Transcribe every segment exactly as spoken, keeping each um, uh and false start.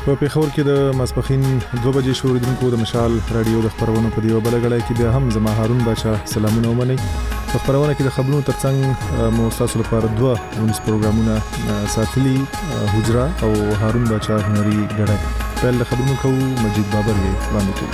په پیښور کې د ماسپخین دوه بجې شوریدونکو د مشال رادیو د خبرونو په دیو بلګړی کې بیا هم زما هارون بچا سلامونه ومني. په خبرونه کې د خبرونو ترڅنګ مو تاسو لپاره دوه ونس پروګرامونه ساتلي، حجره او هارون بچا هنري ډډه. په ل خبرونو کو مجید بابر یې وړاندې کوي.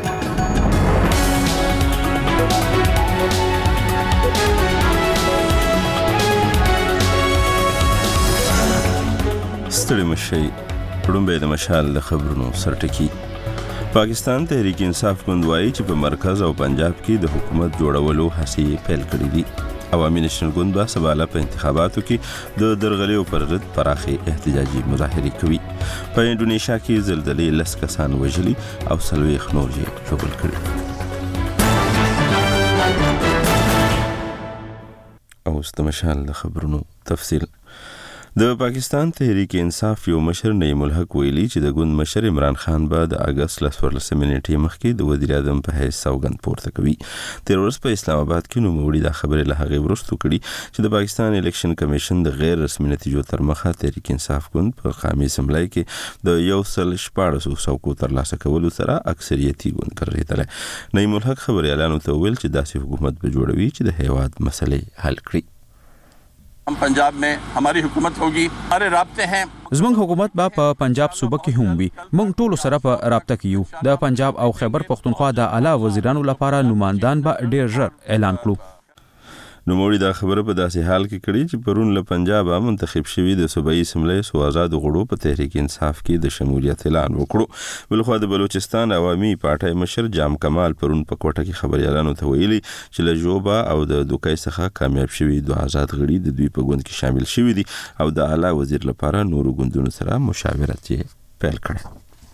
ستړي مشي پړومبه د مشال د خبرونو سرټکی. پاکستان تحریک انصاف ګوند وایي چې په مرکز او پنجاب کې د حکومت جوړولو هڅې پیل کړې دي. عوامي نېشنل ګوند به سباله په انتخاباتو کې د درغلیو پر ضد پراخې احتجاجي مظاهرې کوي. په انډونیشیا کې زلزلې لس کسان وژلي او څلوېښت نور یې ژوبل کړي. اوس د مشال د خبرونو تفصیل. د پاکستان تحریک انصاف یو مشر نعیم الحق ویلي چې د ګوند مشر عمران خان به د اگست لسورلسمې نیټې مخکې د وزیر اعظم په حیث سوګند پورته کوي. تیر ورځ په اسلام آباد کې نوموړي دا خبرې له هغې وروسته کړي چې د پاکستان الیکشن کمیشن د غیر رسمي نتیجو تر مخه تحریک انصاف ګوند په قومي اسمبلی کې د یو سل شپاړسو څوکو ترلاسه کولو سره اکثریتي ګوند ګرځېدلی. نعیم الحق خبریالانو ته وویل چې داسې حکومت به جوړوي چې د هیواد مسلې حل کړي. हम पंजाब में हमारी हुकूमत होगी, हमारे राब्ते हैं. زمونږ حکومت به په پنجاب صوبه کې هم وي. مونږ ټول سره په رابطه کې یو. د پنجاب او خیبر پختونخوا د اعلی وزیرانو لپاره نمائندان به ډیر ژر اعلان کړو. نوموړي دا خبره په داسې حال کې کړي چې پرون له پنجاب منتخب شوي د صوبایي اسمبلی سو آزاد غړو په تحریک انصاف کې د شمولیت اعلان وکړو. بلخوا د بلوچستان عوامي پارټۍ مشر جام کمال پرون په کوټه کې خبريالانو ته ویلي چې له جوبا او د دوکای څخه کامیاب شوي دوه آزاد غړي د دوی په ګوند کې شامل شوي دي او د اعلی وزیر لپاره نورو ګوندونو سره مشاورت یې پیل کړی.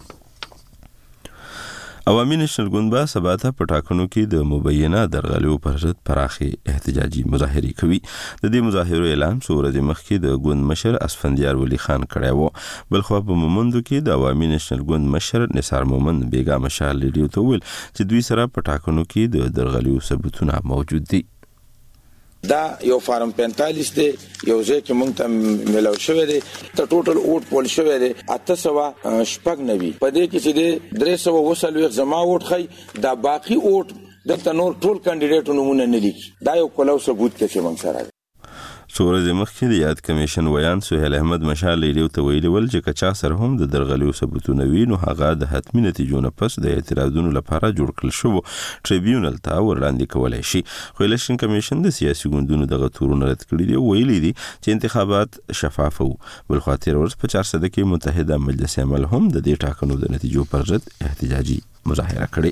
عوامي نېشنل ګوند به سبا ته په ټاکنو کې د مبینه درغلیو پر ضد پراخې احتجاجي مظاهرې کوي. د دې مظاهرو اعلان څو ورځې مخکې د ګوند مشر اسفندیار ولی خان کړی و. بلخوا په مومندو کې د عوامي نېشنل ګوند مشر نثار مومند بیګا مشال ریډیو ته وویل چې دوی سره په ټاکنو کې د درغلیو ثبوتونه موجود دي. دا یو فارم پینتالیس دی، یو ځای کې مونږ ته ملاو شوی دی، ته ټوټل اوټ پول شوی دی اته سوه شپږ نوي. په دې کې چې دی درې سوه اووه څلوېښت زما اوټ ښایي، دا باقي اوټ دلته نور ټول کاندیډیټو نومونه نه لیکي. دا یو کلو ثبوت کې چې مونږ سره دی. څو ورځې مخکې د یاد کمیشن ویان سهیل احمد مشال ریډیو ته ویلي ول چې که چا سره هم د درغلیو ثبوتونه وي نو هغه د حتمي نتیجو نه پس د اعتراضونو لپاره جوړ کړل شوی ټریبیونل ته وړاندې کولی شي. خو الیکشن کمیشن د سیاسي ګوندونو دغه تورونه رد کړي دي او ویلي دي چې انتخابات شفاف وو. بلخوا تیر ورځ په چارسده کې متحده مجلس عمل هم د دې ټاکنو د نتیجو پر ضد احتجاجي مظاهره کړې.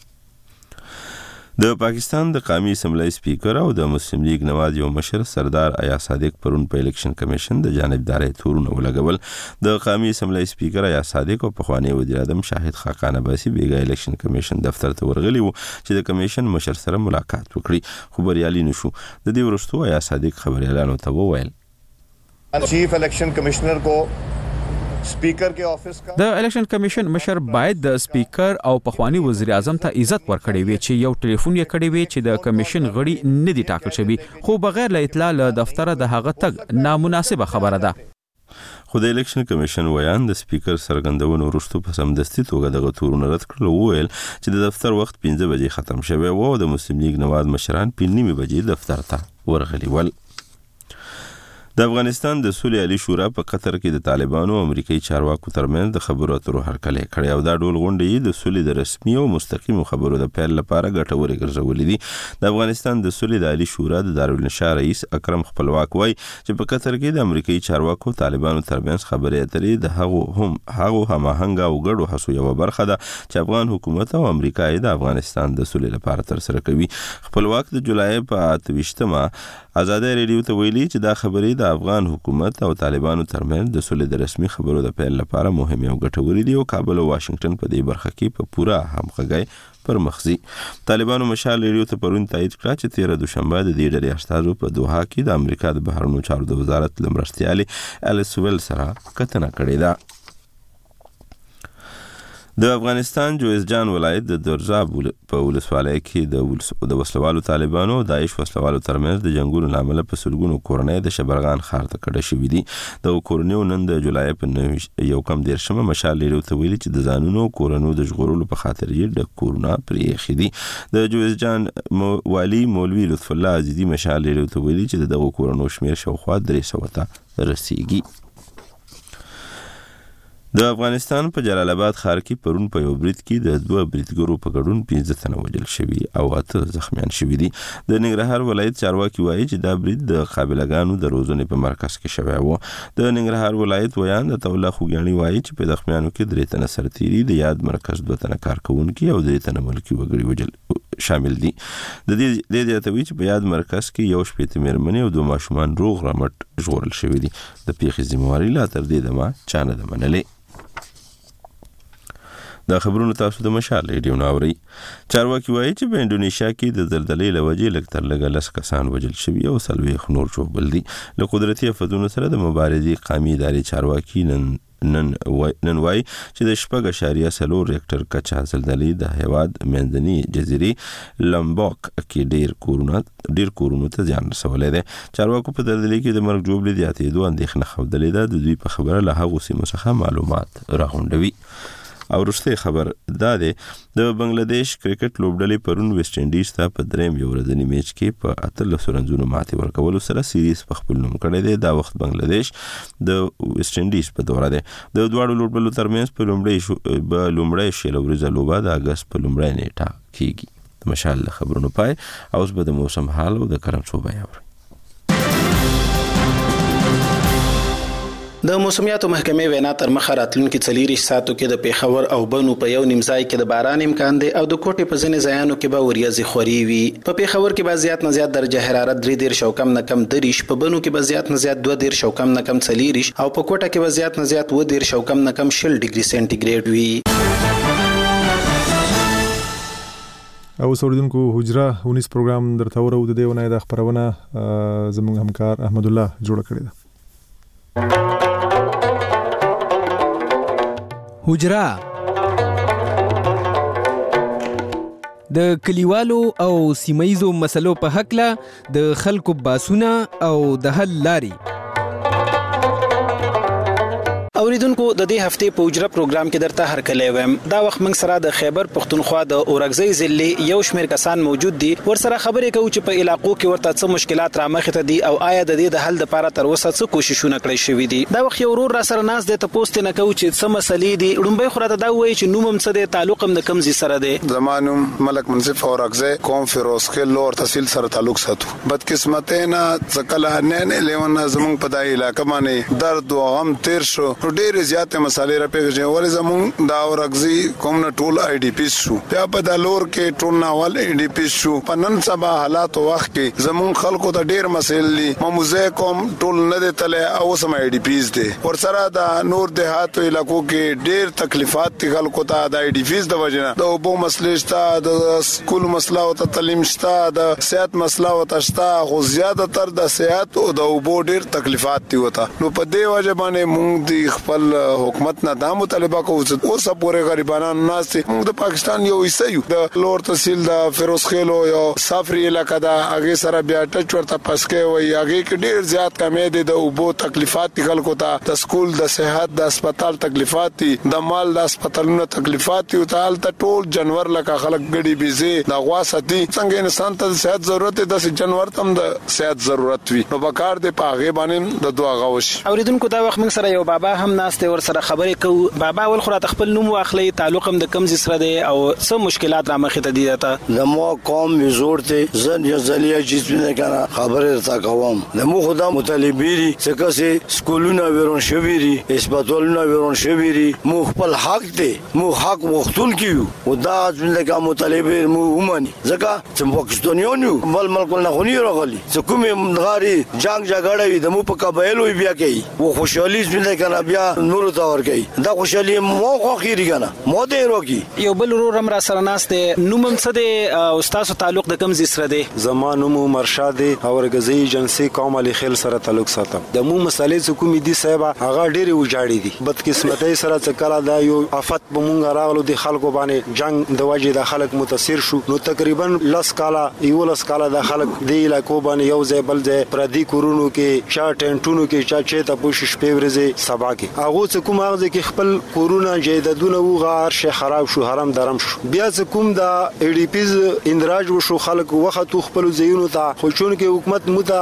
د پاکستان د قومي اسمبلی سپیکر او د مسلم لیگ نواز یو مشر سردار ایا صادق پرون په الیکشن کمیشن د جانبدارۍ تورونه ولګول. د قومي اسمبلی سپیکر ایا صادق او پخوانی وزیر اعظم شاهد خاقان عباسي بیګا الیکشن کمیشن دفتر ته ورغلي وو چې د کمیشن مشر سره ملاقات وکړي، خو بریالي نشو. د دې وروسته ایا صادق خبريالانو ته وویل چیف الیکشن کمشنر کو سپیکر کې آفس کا د الیکشن کمیشن مشر باید د سپیکر او پخوانی وزیر اعظم ته عزت ورکړي وي چې یو ټلیفون یې کړی وي چې د کمیشن غړي نه دي ټاکل شوی، خو بغیر له اطلاع له دفتر د هغه تګ نامناسبه خبره ده. خو د الیکشن کمیشن ویان د سپیکر سرګندونو وروسته په سمدستي توګه دغه تورونه رد کړل. وویل چې د دفتر وخت پنځه بجې ختم شوی و او د مسلم لیگ نواز مشران په نیمه بجې دفتر ته ورغلي ول. د افغانستان د سولې عالی شورا په قطر کې د طالبانو او امریکایي چارواکو ترمنځ د خبرو اترو هرکلی کړی او دا ډول غونډې د سولې د رسمي او مستقیمو خبرو د پیل لپاره ګټورې ګرځولې دي. د افغانستان د سولې د عالی شورا د دارالنشا رئیس اکرم خپلواک وایي چې په قطر کې د امریکایي چارواکو طالبانو ترمنځ خبرې اترې د هغو هم هغو هماهنګ او ګډو هڅو یوه برخه ده چې افغان حکومت او امریکا یې د افغانستان د سولې لپاره ترسره کوي. خپلواک د جولای په اته ویشتمه آزادۍ ریډیو ته ویلي چې دا خبرې د افغان حکومت او طالبانو ترمنځ د سولې د رسمي خبرو د پیل لپاره مهمه او ګټورې دي او کابل او واشنگټن په دې برخه کې په پوره همغږۍ پر مخ ځي. طالبانو مشال ریډیو ته پرون تایید کړه چې تیره دوشنبه د دې ډلې استازو په دوحه کې د امریکا د بهرنیو چارو د وزارت له مرستیالې الیس ویل سره کتنه کړې ده. د افغانستان جوزجان ولایت د درزاب په ولسوالۍ کې د د وسلوالو طالبانو او داعش وسلوالو ترمنځ د جنگونو لامل په سلګونو کورنۍ د شبرغان ښار ته کډه شوې دي. د کورنیو نن د جولای په یو کم دیرشمه مشال لري ته ویلي چې د ځانونو کورنو د ژغورلو په خاطر یې د کورونه پرې خېدي. د جوزجان والی مولوی لطف الله عزیزی مشال لري ته ویلي چې دغه کورنو شمیر شاوخوا درې سوه ته رسیږي. د افغانستان په جلال آباد ښار کې پرون په یو برید کې د دوه بریدګرو په ګډون پنځه تنه وژل شوي او اته زخمیان شوي دي. د ننګرهار ولایت چارواکي وایي چې دا برید د قابلګانو د روزنې په مرکز کې شوی و. د ننګرهار ولایت ویان د توله خوګیاڼي وایي چې په زخمیانو کې درې تنه سرتیري د یاد مرکز دوه تنه کارکونکي او درې تنه ملکي وګړي وژل شامل دي. د دې د دې ته په یاد مرکز کې یو شپېته مېرمنې او دوه ماشومان روغ رمټ ژغورل شوي دي. د پیښې ذمہواري لا تر دې دمه چا نه ده منلې. دا خبرونه تاسو د مشال ریډیو ناوري. چارواکي وایي چې په انډونیشیا کې د زلزلې له وجې لږ تر لږه لس کسان وژل شوي او څلوېښت نور ژوبل دي. له قدرتي آفتونو سره د مبارزې قامي ادارې چارواکي نن نن وای نن وای چې د شپږ اشاریه څلور ریکټر کچا زلزلې د هیواد منځني جزیرې لمبوک کې ډیر کورونه ډیر کورونه ته ځان رسولی دی. چارواکو په زلزلې کې د مرګ ژوبلې زیاتېدو اندېښنه ښودلې ده. د دوی په خبره له هغو سیمو څخه معلومات راغونډوي. او وروستی خبر دا دی د بنگلاديش کرکټ لوبډلې پرون ویسټ انډیز ته په دریم یو ورځني میچ کې په اتلسو رنزونو ماتې ورکولو سره سیریز په خپل نوم کړی دی. دا وخت بنگلاديش د ویسټ انډیز په دوره دی. د دواړو لوبډلو ترمنځ په لومړۍ په لومړۍ شل ورځې لوبه د اګست په لومړۍ نیټه کیږي. د مشال خبرونو پای اوس به د موسم حال او د کرنسو بیان. د موسمیاتو محکمې وینا تر مخه راتلونکي څلېرویشت ساعتو کې د پیښور او بنو په یو نیم ځای کې د باران امکان دی او د کوټې په ځینې ځایانو کې به وریځې خورې وي. په پیښور کې به زیات نه زیات درجه حرارت درې دېرش او کم نه کم دېرش، په بنو کې به زیات نه زیات دوه دېرش او کم نه کم څلېرویشت او په کوټه کې به زیات نه زیات اووه دېرش او کم نه کم شل ډیګري سینټیګریډ وي. او اوریدونکو حجره ونیس پروګرام درته ورو د دې ونې د خبرونه زموږ همکار احمد الله جوړ کړی دی. حجره د کلیوالو او سیمایزو مسلو په حق له د خلکو باسونه او د حل لاري. اوریدونکو د دې هفته په حجره پروګرام کې درته هرکلی ویم. دا وخت موږ سره د خیبر پښتونخوا د اورګزۍ ضلع یو شمېر کسان موجود دي. ورسره خبرې کوو چې په علاقو کې ورته څه مشکلات رامخې ته دي او آیا د دې د حل لپاره تر اوسه څه کوششونه کړی شوي دي. دا وخت یو ورور را سره ناست دی، تپوس ترې نه کوو چې څه مسلې دي. لومړی خو راته دا ووایي چې نوم هم څه دی، تعلق هم د کوم ځای سره دی؟ زما نوم ملک منصف اورګزۍ، قوم فیروز خیل لور تحصیل سره تعلق ساتو. بدقسمتۍ نه څه کله نه نه لیون زمونږ په دای علاقه باندې درد او غم تیر شو. ډېرې زیاتې مسالې را پیښې ولې زمونږ دا اورګزۍ قوم نه ټول آی ډي پیس شو. بیا په دا لور کې ټول ناول آی ډي پیس شو. په نن سبا حالات وخت کې زمونږ خلکو ته ډېر مسایل دي. مموزه قوم ټول نه دي تله او سم آی ډي پیس دي. ورسره دا نور دیهات علاقو کې ډېر تکلیفات دي خلکو ته د آی ډي پیس د وجنه. د اوبو مسلې شته، د سکول مسله او تعلیم شته، د صحت مسله او تشتا، خو زیاته تر د صحت او د اوبو ډېر تکلیفات دي وته. نو په دې وجه باندې مونږ د خپل حکومت نه دا مطالبه کوو چې اوس پورې غریبانو ناس موږ د پاکستان یو حصہ یو. د لور تحصیل د فیروز خیل یو صافری علاقہ دا هغه سره بیا ټچ ورته پسکې وي. هغه کې ډیر زیات کمې دي، د اوبو تکلیفات دي خلکو ته، د سکول د صحت د هسپتال تکلیفات دي، د مال د هسپتالونو تکلیفات دي. ته ته ټول جنور لکه خلک ګډي بيزي د غوا ساتي. څنګه انسان ته صحت ضرورت ده، د جنور ته هم د صحت ضرورت وي. نو بکار دي په هغه باندې د دعا غوښ. اوریدونکو دا وخت موږ سره یو بابا هم ناشته ور سره خبرې کوو. بابا ول خو راته خپل نوم واخلي، تعلق هم د کوم ځای سره دی او څه مشکلات را مخې ته دي؟ ته زمو قوم وزور ته زن یزلیه جسمه کنه خبره تا کوم. زمو خدا مطالبيري څنګه سي سکولونه ورون شویری، هسپتالونه ورون شویری. مو خپل حق دی، مو حق وختون کیو او دا څنګه مطالبه مو ومني. ځکه چې پاکستانیانو بل ملک نه غونی راغلي، څه کومه غاری جنگ جګړه وي د مو په قبایل وي بیا کوي. و خوشحالي څنګه کنه بیا بیا نور ته ورګي دا خوشالي مو خو خيري کنه مو دې روکی یو بل ورور هم را سره ناشته نومم څه دی او تاسو تعلق د کوم ځای سره دی؟ زمانو مو مرشد او ورګزي ایجنسی قوم علي خیل سره تعلق ساتم د مو مسالې حکومت دي صاحب هغه ډېری وجاړي دي بدقسمتۍ سره څه کلا دا یو افت به مونږ راغلو د خلکو باندې جنگ د وجې د خلک متاثر شو نو تقریبا لاس کالا یو لاس کالا د خلک د علاقو باندې یو ځای بل ځای پردي کورونو کې چا ټنټونو کې چا چې ته پوښ شپې ورځې سبا کې هغه څه کوم هغه کې خپل کورونه جیدادونه وغار شي خراب شو حرام درم شو بیا څه کوم دا ای ډی پیز اندراج وشو خلک وخت خپل ځایونو ته خو چون کې حکومت متا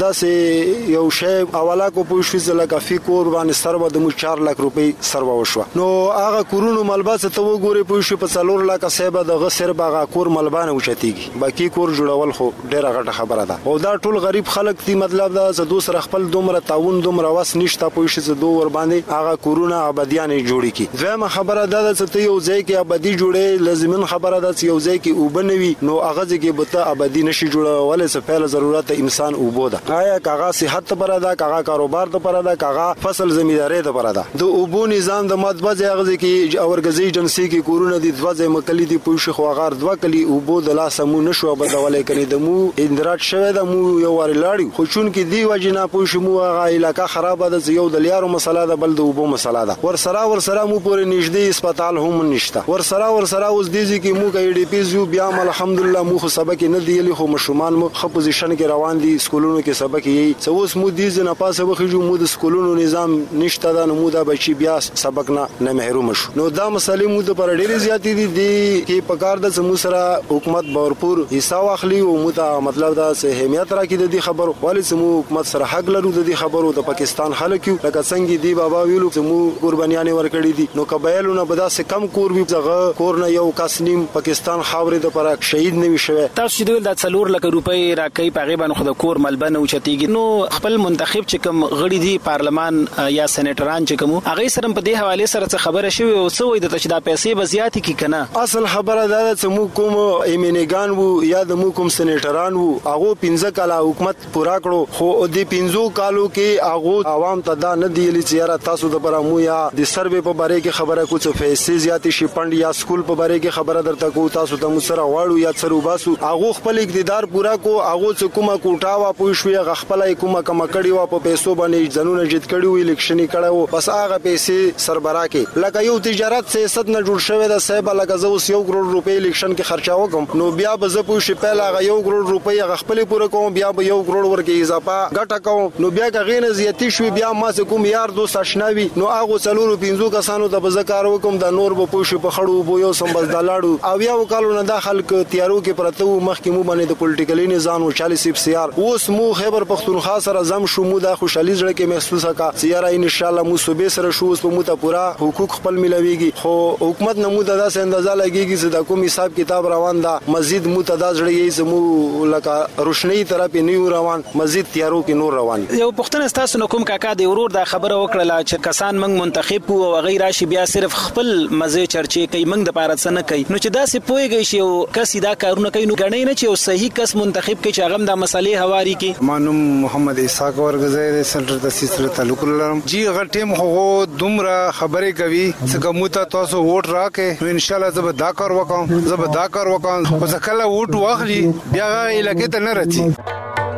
داسې یو شی اولا کو پوښ فزله کافي کور باندې سربه د مو چار لک روپۍ سربه وشو نو هغه کورونو ملباسه ته وګوري پوښ په څلور لک سبه د غسر باغه کور ملبانه وچتيږي باقي کور جوړول خو ډیره غټه خبره ده او دا ټول غریب خلک دي مطلب دا زه دوسر خپل دومره تعاون دومره واس نشته پوښ زه دوه ور باندې هغه کورونه ابدیان جوړی کی زما خبره ده چې ته یو ځای کې ابدي جوړې لازمن خبره ده چې یو ځای کې وبنوي نو هغه ځکه به ته ابدي نشي جوړول څه پهل ضرورت انسان وبوده آیا کاغه صحت پر ده کاغه کاروبار ته پر ده کاغه فصل زمینداری ته پر ده د اوبو نظام د مطبع ځای کې اورګزي ایجنسی کې کورونه دي دوا ځای مکلی دي پوښ خو غار دوا کلی اوبو د لاس مو نشو بدولای کني د مو اندراج شوه د مو یو ور لاړی خو چون کې دی وجنا پوښ مو هغه علاقہ خراب ده یو د لیارو مسله ده بل د اوبو مسله ده ور سره ور سره مو پورې نږدې هسپتال هم نشته ور سره ور سره اوس دیږي کې مو کې ډي پی زو بیا الحمدلله مو خو سبق نه دی لی خو مشومان مو خو پوزیشن کې روان دي سکولونو کې سبق یې څه اوس مو دیږي نه پاسه وخیجو مو د سکولونو نظام نشته دا نو مو دا بچي بیا سبق نه نه محروم شو نو دا مسلې مو د پر ډېر زیاتې دي دي کې پکار د سمو سره حکومت بورپور حصہ واخلي او مو ته مطلب دا سه اهمیت راکې د دې خبرو خالص مو حکومت سره حق لرو د دې خبرو د پاکستان خلک یو لکه څنګه دی بابا ویلو مو قربانیان ورکړي دي نو قبایلونه به دا سه کم کور وي ځغه کور نه یو کاسنیم پاکستان خاورې د پر شهید نه وي شوی تاسو چې د څلور لک روپۍ راکې پاغه باندې خو د کور ملبنه او چتیږي نو خپل منتخب چې کوم غړي دي پارلمان یا سېنیټران چې کوم هغه سره په دې حواله سره خبره شوی او څه وای د تشدا پیسې بزیات کی کنه اصل خبره ده چې مو کوم ایمنګان وو یا د مو کوم سېنیټران وو هغه پنځه کاله حکومت پورا کړو خو د پنځو کالو کې هغه عوام ته دا نه دی لچاره تاسو د برامو یا د سروې په باره کې خبره کو څه پیسې زیات شي پند یا سکول په باره کې خبره درته کو تاسو ته مو سره واړو یا سره وباسو هغه خپل اقتدار پورا کو هغه څه کومه کوټا وا پوي شو هغه خپل کومه کما کړي وا په پیسو باندې ځنونه جوړ کړي وي الیکشني کړه بس هغه پیسې سربرا کې لکه یو تجارت سیاست نه جوړ شوی دا صاحب لکه زه اوس یو کروڑ روپۍ الیکشن کې خرچا وکم نو بیا به زه پوه شي پهل هغه یو کروڑ روپۍ هغه خپل پوره کوم بیا به یو کروڑ ورکې اضافه ګټه کوم نو بیا کغې نه زیاتی شوی بیا ما څه کوم یار دوست آشناوي نو هغه څلورو پنځو کسانو ته به کار وکم دا نور به پوه شي په خړو بو یو سم بس دلاړو او بیا وکالو نه داخل ک تیارو کې پرته مخکې مو باندې د پولیټیکلی نظام او چالیس اف سی آر اوس مو خیبر پختونخوا سره زم شو مو د خوشالي زړه کې محسوسه کا سیاره ان شاء الله مو صوبې سره شو اوس مو ته پورا حقوق خپل ملويږي خو حکومت نه مو د داسې اندازه لګيږي چې د کوم حساب کتاب روان ده مزید مو ته د زړه یې زمو لکه روشنی طرف نه روان مزید تیارو کې نور روان یو پښتنه تاسو نو کوم کاکا دی ورور دا خبره وکړه چې کسان موږ منتخب وو او غیر راشي بیا صرف خپل مزه چرچې کوي موږ د پاره څه نه کوي نو چې دا سه پويږي شي او کس دا کارونه کوي نو غنۍ نه چې او صحیح کس منتخب کوي چې هغه د مسلې حواري کې مانوم محمد اسحاق ورغزه سنټر د سیستر تعلق لرم جی غټیم هو دومره خبره کوي چې کومه تاسو ووټ راکې نو ان شاء الله زه به دا کار وکم زه به دا کار وکم خو ځکه ووټ واخلي بیا علاقې ته نه راځي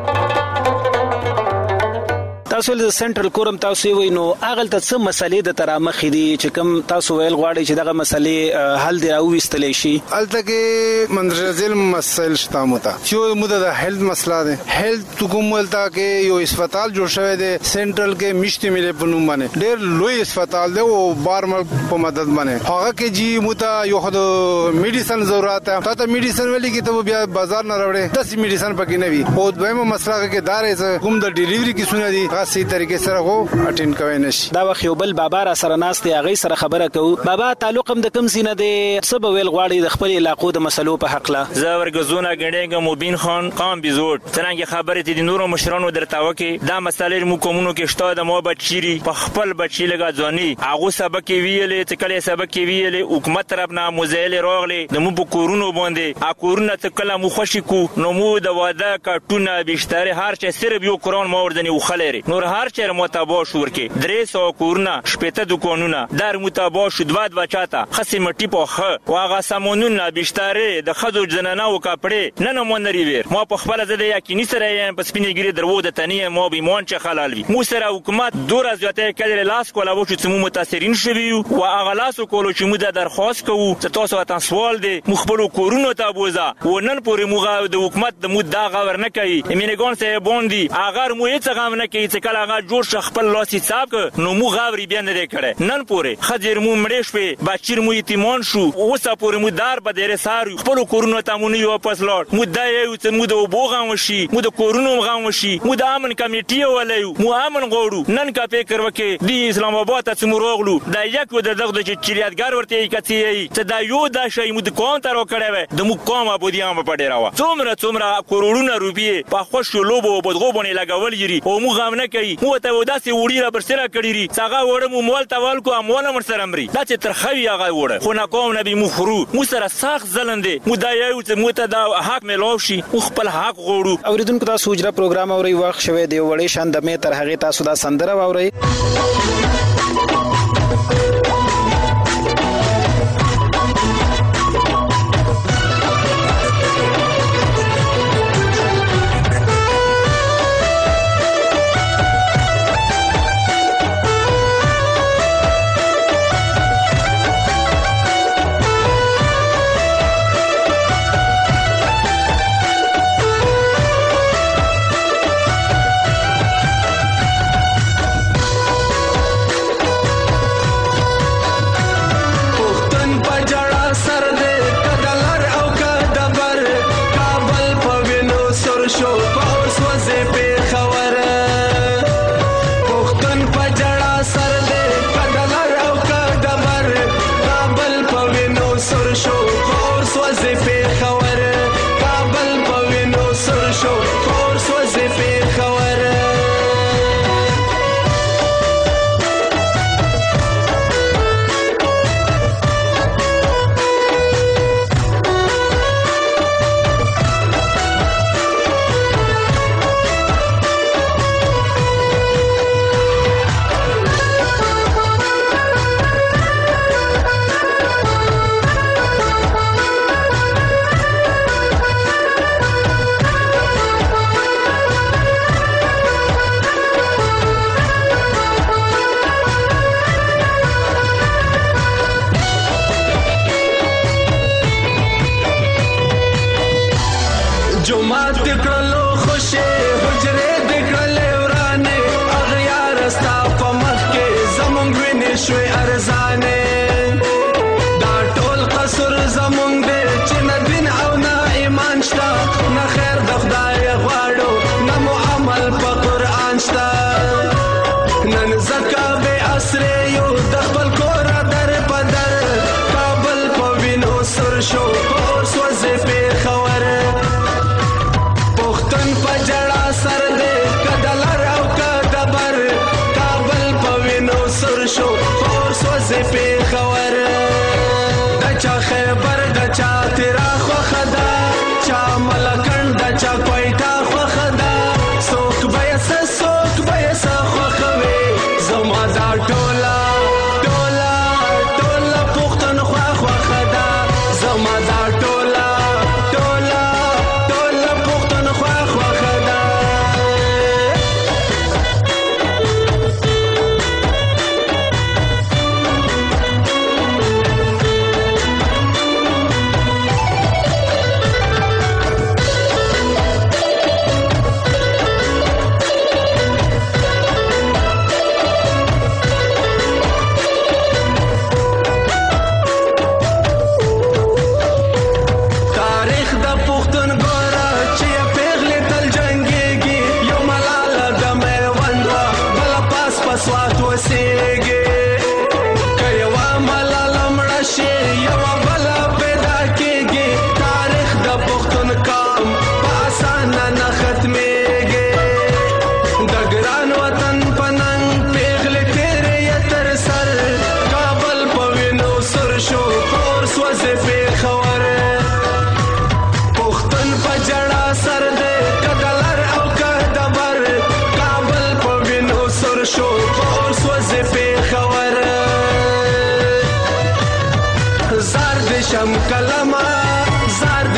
تاسو د سنټرل کورم تاسو وی نو اغل ته څه مسلې د ترامخ دي چې کوم تاسو ویل غواړي چې دغه مسلې حل دی او وستلې شي الته کې مندرزل مسائل شته متا چې موږ د هیلث مسله ده هیلث حکومت ته کې یو هسپتال جوړ شوی دی سنټرل کې مشتي ملي په نوم باندې ډېر لوی هسپتال دی او بار په مدد باندې هغه کې جی موږ یو خو میډیسن ضرورت ده ته میډیسن ولې کې ته بیا بازار نه راوړې داسې میډیسن پکې نه وي او دویمه مسله کې دارې کوم د ډیلیوري کې سونه دي سي طریقې سره وو اټینډ کوي نشي دا وخت یو بل بابا را سره ناشته هغه سره خبره کوي بابا تعلق هم د کم سینه دی سبب ویل غواړي د خپل علاقو د مسلو په حق لا زه ورګزونه ګڼېګم مبین خان قام بيزوت څنګه خبره دي د نورو مشرانو درتاوه کې دا مسلې مو کومونو کې شته د مو بچيري په خپل بچي لګا ځونی هغه سبق ویلې چې کله سبق ویلې حکومت طرف نه مزایل راغلي د مو په کورونو باندې ا کورونه ته کله مو خوشي کو نو مو د واده کټونه بشتره هر چا صرف یو قران مو وردنی وخلري نور هر چیر متابع شور کې درې سو کورونه شپته دکانونه در متابع شو دوا دوا چاته خسي مټي په خ واغه سامونونه بشتاره د خزو جنانه او کپړې نه نه مونري ویر ما په خپل زده یقیني سره یم په سپینګری درو د تنې ما به مون چې خلال وي مو سره حکومت دور از یاته کړي لاس کولا و چې مو متاثرین شوي او هغه لاس کولو چې مو د درخواست کوو چې تاسو وطن سوال دي مخبرو کورونو ته بوزا و نن پورې موږ د حکومت د مو دا غور نه کوي امینګون سه بوندي اگر مو هیڅ غو نه کوي چې کله هغه جوړ شخ خپل لاس حساب نو مو غوري بیا نه کړي نن پورې خځر مو مړې شوې بچیر مو یتیمان شو اوس پورې مو دار به ډېر ساري خپل کورونو ته مو نه واپس لاړ مو دا یو چې مو د وبوغم وشي مو د کورونو غم وشي مو د امن کمیټي ولایو مو امن غوړو نن کا فکر وکي د اسلام آباد ته مروغلو دا یک و د دغه د چریادګر ورته کتي چې دا یو دا شی مو د کوم تر وکړې د مو کوم ابودیان په ډیر وا څومره څومره کروڑونه روپیه په خوشو لوبو بدغو باندې لګول یری او مو غم نه کوي مو ته وداسې وړي را برسره کړی ری څنګه وړ مو مول تاول کو امول مر سره امري دا چې ترخوي هغه وړ خو نه کوم نبی مو خرو مو سره ساخ زلندې مو دا یو چې مو ته دا حق ملو شي او خپل حق غوړو اوریدونکو تاسو اجرا پروګرام اوري وخت شوه دی وړې شان د مې تر هغه تاسو دا سندره واوري پختون په جړا سر دې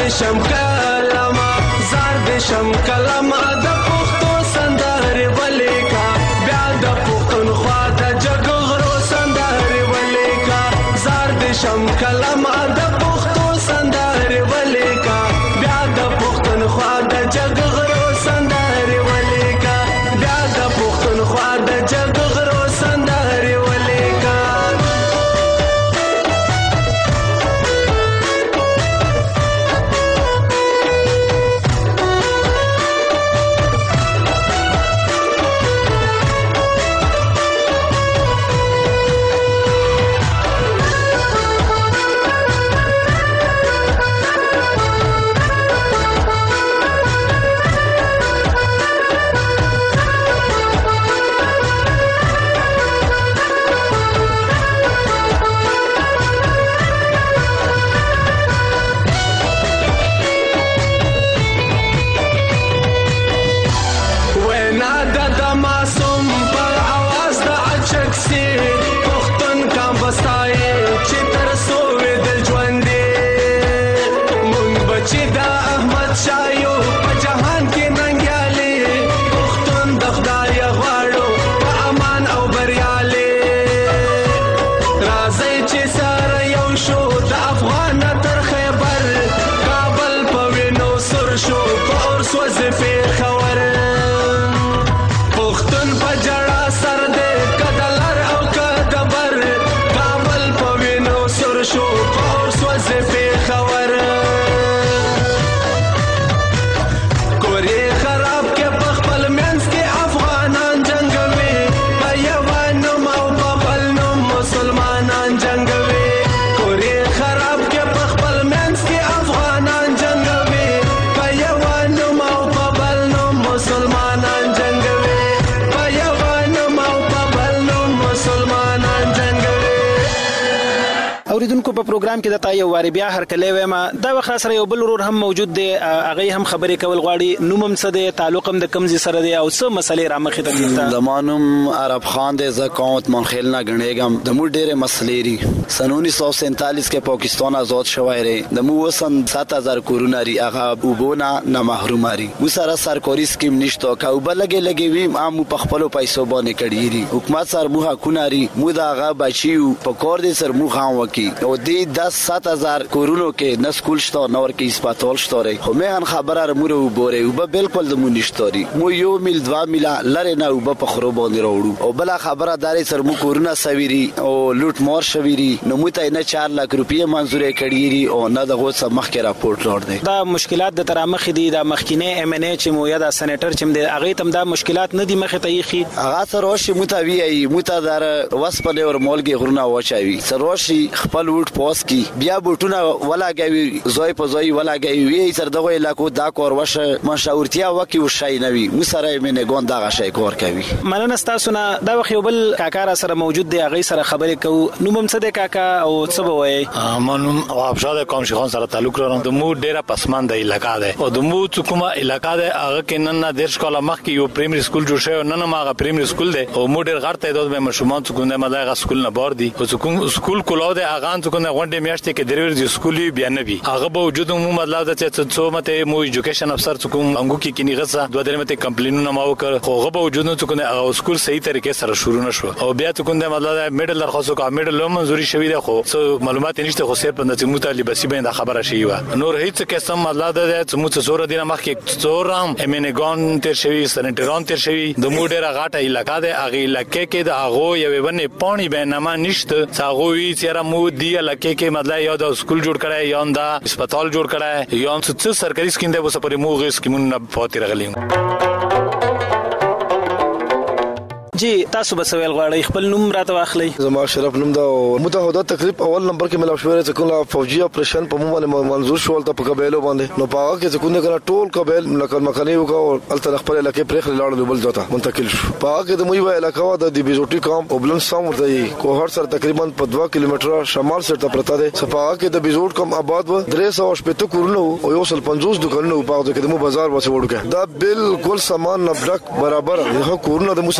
دې شم کلمه زار دې شم کلمه د پښتو سندرې ولیکا بیا د پښتونخوا د جګغرو سندرې ولیکا زار دې شم کلمه د پښتو سندرې ولیکا بیا د پښتونخوا د جګغرو سندرې ولیکا بیا د پښتونخوا د جګغرو سندرې ولیکا اوریدونکو په پروګرام کې د تا یو واری بیا هر کله وایم دا وخت سره یو بل ورور هم موجود دی هغه هم خبرې کول غواړي نومم څه دی تعلق هم د کمزې سره دی او څه مسلې را مخې ته کیږي د مانوم عرب خان دی ز قوت منخیل نه غنېګم د مو ډېره مسلې ری سن انیس سو سینتالیس کې پاکستان آزاد شوی ری د مو وسن سات هزار کورونه ری هغه وبونه نه محروم ری مو سره سرکاري سکیم نشته کا وب لګي لګي ویم عام په خپل پیسو باندې کړی ری حکومت سر مو حقونه ری مو دا هغه بچیو په کور دي سر مو خام وکي او دی دس سات هزار کورونو کې نه سکول شته نور کې اسپیټال شته ری خو مې ان خبره مور وبوره وب بالکل د مو نشته مو یو میل دوا میل لره نه وب په خرو باندې وروړو او بل خبره داري سر مو کورونه سويري او لوټ مور شويري نو مو ته نه چار لک روپیه منزورې کړی ری او نه دغه څه مخکې راپورټ لور دی دا مشکلات د ترامخ دي د مخکینه ام ان ای چې مو یا د سېنیټر چې د هغه تم دا مشکلات نه دي مخه ته یخي هغه سروشي متوی ای متدار وسپله ور مولګي غرونه وچاوي سروشي خپل وټ پوس کی بیا بوټونه ولاګوي زوی په زوی ولاګوي وی سر دغه علاقو دا کور وشه مشاورتیا وکي وشای نوي مسره مینه ګون دا غشای کور کوي مننه تاسو نه دا وخت یو بل کاکا سره موجود دی هغه سره خبرې کوو نو مم څه دی کاکا او څه وایي مانوم افشاد قوم شيخان سره تعلق لرم د مو ډیره پسمانده علاقہ ده او د مو کومه علاقہ ده هغه کې نن نه درش کوله مخ کې یو پرایمري سکول جوړ شوی نن ما هغه پرایمري سکول ده او مو ډیر غړ تعداد به مشمون څنګه ما دا سکول نه بار دي او کوم سکول کولاو ده هغه څنګه غونډه میاشتې کې درور دي سکولي بیان نه وي هغه به وجود مو مطلب ده چې څو مته مو ایجوکیشن افسر څوک انګو کې کینی غصه دوه درې مته کمپلینونه ما وکړ خو هغه به وجود څنګه هغه سکول صحیح طریقې سره شروع نشو او بیا څنګه مطلب ده میډل درخواستو کا میډل منزوري شوی ده خو څه معلومات نشته خو صرف د مطالبه سی باندې خبره شي و نور هیڅ قسم مطلب ده چې مو څه زور دینه مخ کې څورم امینګون تر شوی سنټرون تر شوی د مو ډیره غاټه علاقہ ده هغه علاقې کې د هغه یو باندې پانی بینما نشته څاغه وی چې مو دی علاقې کې مطلب یو د سکول جوړ کړای یا د هسپتال جوړ کړای یا څه سرکاري سکیم ده وسه پرې موغه سکیمونه پاتې راغلي جی تاسو به سوال غواړئ خپل نوم راته واخلئ زما شرف نوم دا متحده تقریبا اول نمبر کې ملاو شوې چې کومه فوجي اپریشن په مو باندې منظور شول ته په قبيله باندې نو پاغه کې څنګه کړه ټول قبيل نقل مکاني وکاو ال تل خپل علاقې پرخ لاړ بل ځتا منتقل شو پاغه کې د موي علاقہ د دی بیزوټي قوم وبلن سم ورته کوهر سره تقریبا په دوه کیلومتره شمال سره ته پرتا ده صفاغه کې د بیزوټ قوم آباد و درې سو شپږ کورونه او یو سل پنځوس دکانونه پاغه کې د مو بازار وسه وړکه دا بالکل سامان نبډک برابر هغه کورونه د مو سامان نډک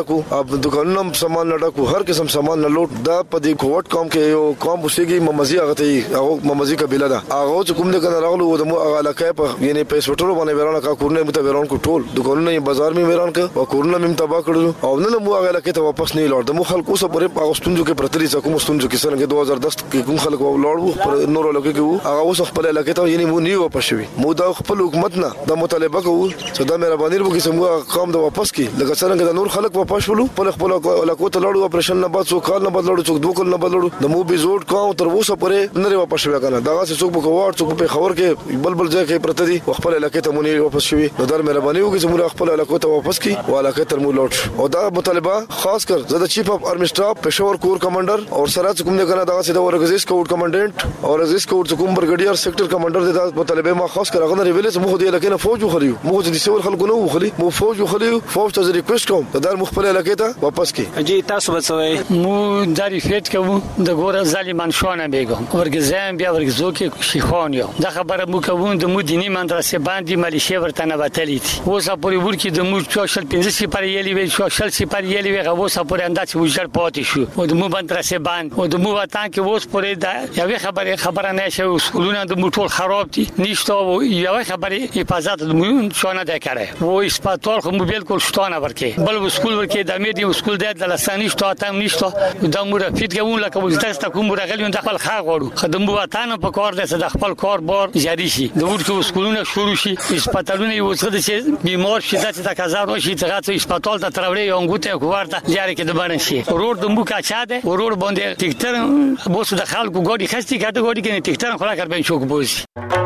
ډکو اب دکانونو سامان نه ډکو هر قسم سامان نه لوټ دا په دې کوټ قوم کې یو قوم وسیږي ممزي هغه ته هغه ممزي قبيله ده هغه چې کوم نه کنه راغلو د مو هغه علاقه په یعنی په سوټرو باندې ورانه کا کورنه مت وران کو ټول دکانونه بازار می وران کا او کورنه مم تبا کړو او نه مو هغه علاقه ته واپس نه لور د مو خلکو سره په اغستونجو کې پرتري څه کوم ستونجو کې سره دو هزار دس کې کوم خلک لوړ پر نور علاقه کې هغه اوس خپل علاقه ته یعنی مو نیو واپس شوی مو دا خپل حکومت نه د مطالبه کوو چې دا مهرباني وکړي چې مو قوم د واپس کی لکه څنګه د نور خلک واپس شولو په خپل علاقه ته لړو اپریشن نه بعد څو کال نه بعد لړو څو دوه کال نه بعد لړو د مو بيزوټ قوم تر اوسه پرې نه واپس شوی کنه دا څه څوک په کوار څوک په خبر کې بلبل ځای کې پرته دي خپل علاقه ته مونږ واپس شوی نو در مهرباني وکړي چې موږ خپل علاقه ته واپس کی او علاقه تر مو لوټ او دا مطالبه خاص کر زده چیف اف آرمی سټاف پېښور کور کمانډر او سره کوم نه کنه دا څه د ورګزیس کوډ کمانډنټ او ورګزیس کوډ کوم برګډیر سېکټر کمانډر دا مطالبه ما خاص کر هغه ریویلز مو دې علاقه نه فوج خلیو مو چې د سیول خلکو نو خلی مو فوج خلیو فوج ته ریکوست کوم دا در مخبل علاقه ته واپس کی جی تاسو بچوي مو داری فیټ کوم د ګور ظالمان شونه بیګم ورګزم بیا ورګزو کې شيخون یو دا خبره مو کوم د مو دینی مدرسې باندې مالیشه ورته نه وتلې اوس په ور کې د مو سوشل پنځه سی پر یلی وی سوشل سی پر یلی وی اوس په انداز وجر پاتې شو او د مو مدرسې باندې او د مو وطن کې اوس پرې دا یو خبره خبره نه شو سکولونه د مو ټول خراب دي نشته یو خبره حفاظت د مو شونه ده کړه و اسپاتول خو بالکل شتونه ورکه بل سکول ورکه د میډي سکول د لسانی شته تام نشته د مو رفیق کوم لکه ولستاس ته کوم راغلی د خپل خا غوړو خدمت وطن په کار ده د خپل کار بار جاری شي د ورکو سکولونه شروع شي اسپاتالونه یو څه د بیمار شي د هزار شي څنګه اسپاتال ته تروري یو غوته کوارته جاری کې د باندې شي ورور د مو کا چا ده ورور باندې ټیکټر بوس د خلکو ګاډي خستي کاته ګاډي کې ټیکټر خلا کار بین شوک بوزي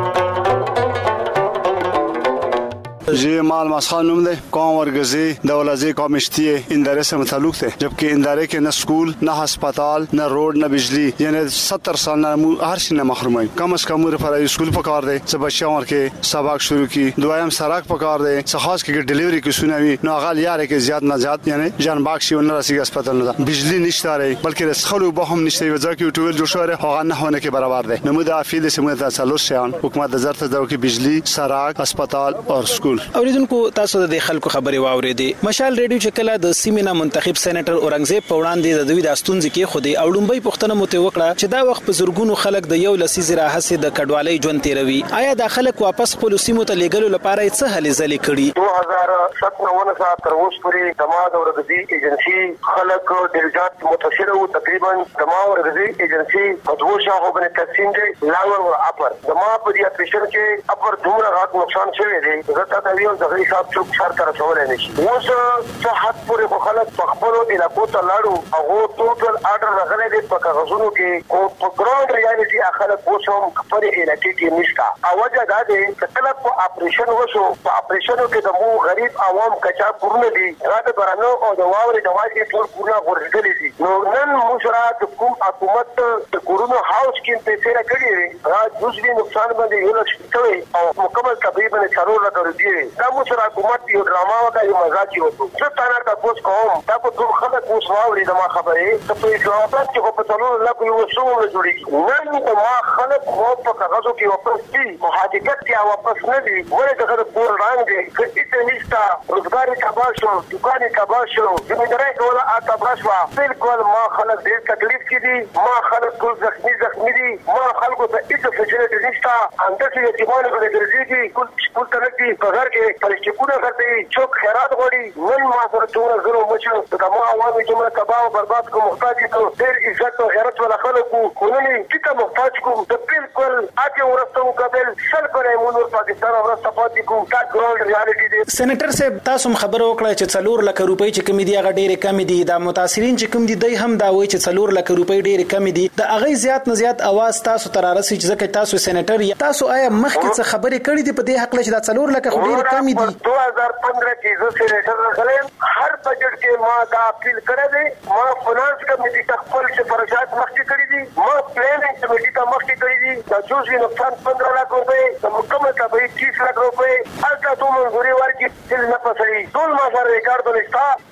जी माल मासखान नूम दे कौम और गजी दौलजी कौमिश्ती इंदारे से मुताल्लुक थे जबकि इंदारे के न स्कूल न अस्पताल न रोड न बिजली यानी सत्तर साल न हर चीज न महरूम है कम अज कम पर स्कूल पकार दे सब बच्चों और के सबक शुरू की दुआम सराक पकार दे खास के डिलीवरी की सुनावी न अगल यार के ज्यादा न ज्यादा यानी जान बाक्सी न रसी अस्पताल न बिजली निश्ता रहे बल्कि रसखलु बहम निश्ते वजह की टूवेल जो शहर होगा न होने के बराबर दे नमुदा आफीद से मुदा सलुस से हुकूमत दरत दो की बिजली सराक अस्पताल और स्कूल اوریدونکو تاسو د خلکو خبري واوریدې مشال ریډیو چکلا د سیمینا منتخب سېنیټر اورنګزیب په وړاندې د دوی د استونځ کې خودي اولمبي پښتنه مت وکړه چې دا وخت په زورګونو خلک د یو لسیز راهسه د کډوالۍ ژوند تیروي آیا د خلک واپس خپل سیمو ته لګلو لپاره څه هلې ځلې کړي دو هزار ستنونه سات تر اوسه پورې دماغ اورګزي ایجنسی خلک ډیرجات متاثر وو تقریبا دماغ اورګزي ایجنسی په دوه شاخو باندې تقسیم دي لاور او اپر دماغ په دې اپریشن کې اپر دومره غاټ نقصان شوی دی زه ته یو ځای حساب څوک شر تر څولې نشي اوس څه حد پورې خو خلک په خپل علاقو ته لاړو او ټوټل آرډر راغلی دی په کاغذونو کې او په ګراوند ریالټي خلک اوس هم خپل علاقې کې نشته او وجه دا دی چې کله په اپریشن وشو په اپریشنو کې د مو غریب عوام کچا کورونه دي راته برانو او د واوري د واجب ټول کورونه ورغلي دي نو نن مشرات کوم حکومت د کورونو هاوس کې پیسې راکړي را دوسري نقصان باندې یو لږ کوي او مکمل تقریبا څلور لک روپیه دا مشر حکومت یو ډراما وکړي یو مزاج یو څه تانه تاسو کوم دا په ټول خلک اوس واوري د ما خبره ته په اسلام آباد کې په څلور لک یو څو نه جوړي نن ما خلک خو په کاغذو کې واپس دي محاجرت کې واپس نه دي ولې دغه کور رانګ دي کټی نشتا روزګاری تباشو دکانې تباشو زمینداري کوله اتباشوا بالکل ما خلک ډېر تکلیف کې دي ما خلک ټول زخمي زخمي دي ما خلکو ته هیڅ فیسیلیټي نشتا اندر چې یتیمان په درځي دي ټول ټول ترکي په غر کې پرشتکونه کوي چوک خیرات غوړي نن ما سره ټول زرو مچو د ما عوامي جمله تباہ او برباد کو محتاج کو ډېر عزت او غیرت ولا خلکو کولني چې محتاج کو د بالکل اته ورستو قبل سل کړي مونږ پاکستان ورسته پاتې کو دا ګراوند ریالټي دی سېنیټر صاحب تاسو خبر وکړه چې څلور لک روپۍ چې کمی دی هغه ډېر کم دي د متاثرین چې کم دي دوی هم دا وایي چې څلور لک روپۍ ډېر کم دي د هغه زیات نه زیات اواز تاسو تر راسي چې ځکه تاسو سېنیټر تاسو آیا مخکې څه خبرې کړې دي په دې حق چې دا څلور لک ډېر کم دي دو هزار پندرہ کې زه سېنیټر راغلم هر بجټ کې ما دا اپیل کړی دی ما فینانس کمیټې ته خپل سفارشات مخکې کړي دي ما پلانینګ کمیټې ته مخکې کړي دي د جزوي نقصان پندرہ لک روپۍ د مکمل تبعید تیس لک روپۍ هلته تو منظوري ورکړي چې نه پسړي ټول ما سره ریکارډ ولستا ما د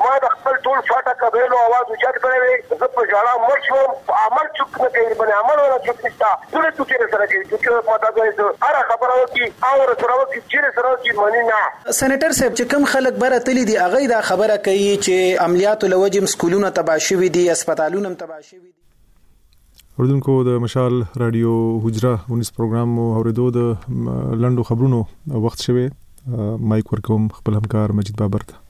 خپل ټول فاټا قبیلو आवाज اوچت کړی وي زه په ژړا مړ شوم عمل چوک نه کوي باندې عمل ولا چوک نشته ټول ټوکې سره کوي چې ما دا غوښتل هر خبره وکي او سره وکي چې سره وکي مانی نه سېنیټر صاحب چې کوم خلک بره تللی دي هغه دا خبره کوي چې عملیاتو لوجم سکولونه تباه شوي دي هسپتالونه تباه شوي دي. اوردونکو د مشال رادیو حجره ونیس پروګرام مو اوریدو د لندو خبرونو وخت شوه مایک ورکوم خپل همکار مجید بابر ته.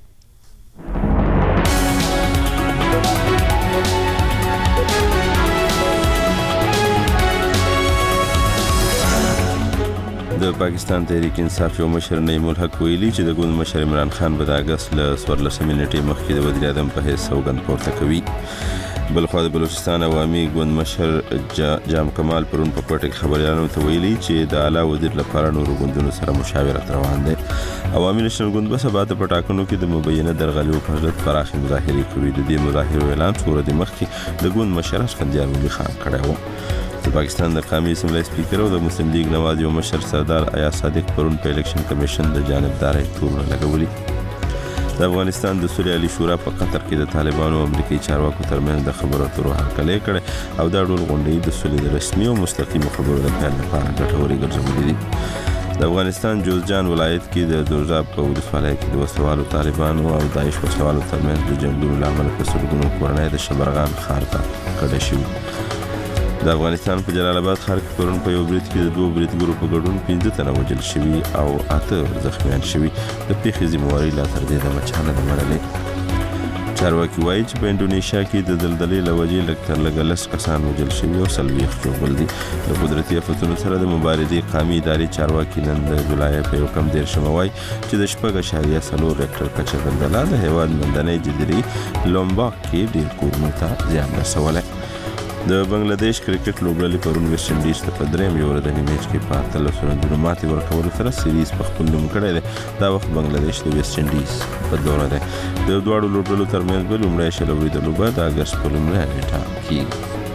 د پاکستان تحریک انصاف یو مشر نعیم الحق ویلي چې د ګوند مشر عمران خان په د اگست له څوارلسمې نیټې مخکې د وزیر اعظم په حیث سوګند پورته کوي. بلخوا د بلوچستان عوامي ګوند مشر جا جام کمال پرون په کوټه کې خبريالانو ته ویلي چې د اعلی وزیر لپاره نورو ګوندونو سره مشاورت روان دی. عوامي نشنل ګوند به سبا د پټاکنو کې د مبینه درغلیو په اړه پراخي مظاهرې کوي. د دې مظاهرو اعلان څو ورځې مخکې د ګوند مشر اسفندیار ولی خان کړی و. د پاکستان د قومي اسمبلی سپیکر او د مسلم لیگ نواز یو مشر سردار آیا صادق پرون په الیکشن کمیشن د جانبداري تورونه لګولي. د افغانستان د سولې عالی شورا په قطر کې د طالبانو او امریکایي چارواکو ترمنځ د خبرو اترو هرکلی کړي او دا ډول غونډې د سولې د رسمي او مستقیمو خبرو د پیل لپاره ګټورې ګرځولې دي. د افغانستان جوزجان ولایت کې د دورزاب په ولسوالۍ کې د وسوالو طالبانو او داعش وسوالو ترمنځ د جنګونو لامل په سلګونو کورنۍ د شبرغان ښار ته کډه شوي. د افغانستان په جلال آباد ښار کې پرون په یو برید کې د دوه بریدګرو په ګډون پنځه تنه وژل شوي او اته زخمیان شوي. د پیښې ذمہواري لا تر دې دمه چا نه ده منلې. چارواکي وایي چې په انډونیشیا کې د دلدلې له وجې لږ تر لږه لس کسان وژل شوي او څلوېښت ژوبل دي. د قدرتي آفتونو سره د مبارزې قومي ادارې چارواکي نن د جولای په یو کم دېرشمه وایي چې د شپږ اعشاریه څلور ریکټر کچه زلزله د هېواد منځنۍ جزیرې لومباک کې ډېر کورونو ته زیان رسولی. د بنگلاديش کرکټ لوبډلې پرون ویسټ انډیز ته په درېیم یو ورځني میچ کې په اتلسو رنونو ماتې ورکولو سره سیریز په خپل نوم کړی دی. دا وخت بنگلاديش د ویسټ انډیز په دوره دی. د دواړو لوبډلو ترمنځ به لومړی شل اورېدلو به د اګست په لومړۍ نیټه کېږي.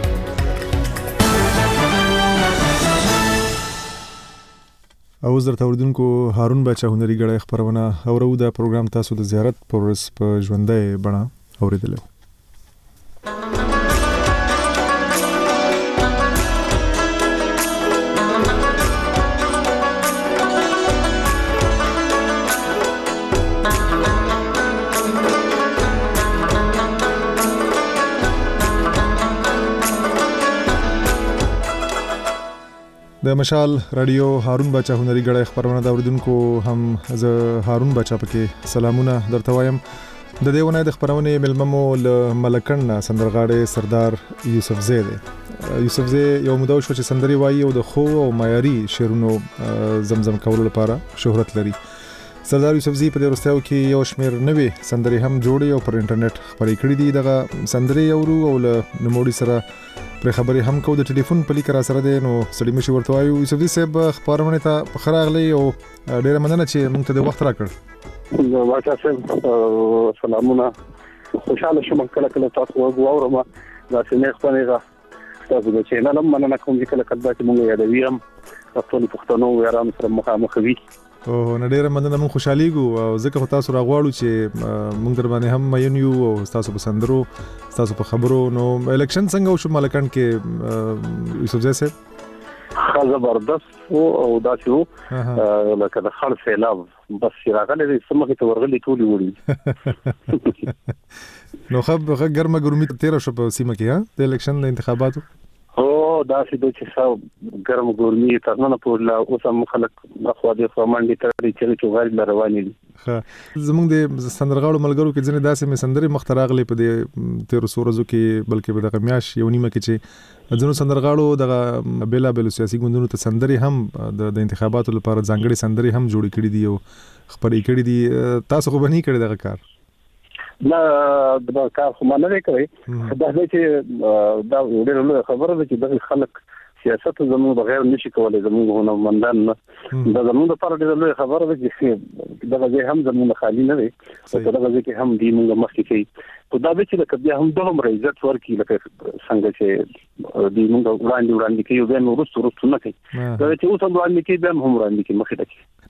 او زر توردونکو هارون بچا هنري غړې خبرونه اورو دا پروګرام تاسو د زیارت پرس په ژوندۍ بڼه اوریدلو. د مشال رادیو هارون بچا هنري غړې خبرونه دا اوریدونکو هم ز هارون بچا پکې سلامونه درته وایم. د دېونه د خبرونه ملممو ل ملکن سندرغاړي سردار یوسف زید یوسف زید یو مدو شو چې سندري وایي او د خو او معیاري شعرونو زمزم کولو لپاره شهرت لري. سردار یوسف زید په دې ورستیو کې یو شمیر نوې سندري هم جوړي او پر انټرنیټ خبرې کړې دي. دغه سندري اورو او ل نموړي سره پر خبرې هم کو د ټلیفون په لیک را سره دی نو سړی مشي ورته وایو. یوسف زید صاحب خبرونه ته خراغلی او ډیره مننه چې موږ ته د وخت راکړ. واچا صاحب سلامونه خوشاله شوم کله کله تاسو وګورم دا چې نه خپلېږه تاسو د چینل هم مننه کوم چې کله کله چې موږ یادوي هم ټول پښتنو یارانو سره مخامخ وي. او نه ډیره مننه موږ خوشاليږو او ځکه تاسو راغواړو چې موږ در باندې هم مین یو او تاسو په سندرو تاسو په خبرو. نو الیکشن څنګه وشو ملکان کې یوسف زید صاحب؟ ښه زبردست او دا چې لکه د خړ سیلاب بس راغلی دی سمخې ته ورغلي ټولې وړي. نو خب ګرمه ګرمي تیر شو په سیمه کې ها د الیکشن د انتخاباتو؟ او دا چې دوی چې څو ګرم ګرمي تر نن پورې لا اوس هم خلک اخوا د فرمانډي ترې چې چوغاري روانې دي. ښه زموږ د سندرغاړو ملګرو کې ځنې داسې مې سندري مختراغلي په دې تیر سورزو کې بلکې په دغه میاش یو نیمه کې چې ځنو سندرغاړو دغه بیلا بیل سیاسي ګوندونو ته سندري هم د انتخاباتو لپاره ځانګړي سندري هم جوړې کړې دي او خبرې کړې دي. تاسو خو به نه کړی دغه کار؟ نه دا کار خو ما نه کوي. دا چې دا ډېر خبره ده چې د خلک سیاست زموږ بغیر نشي کولای زموږ هنرمندان نه دا زموږ لپاره ډېر لوی خبره ده چې دا ځای هم زموږ خالی نه دی او دا ځای کې هم دی موږ مخکې کوي. خو دا به چې لکه بیا هم دومره عزت ورکړي لکه څنګه چې دی موږ وړاندې وړاندې کوي بیا نو وروسته وروسته نه کوي دا چې اوس هم وړاندې کوي بیا هم وړاندې کوي مخې ته کوي.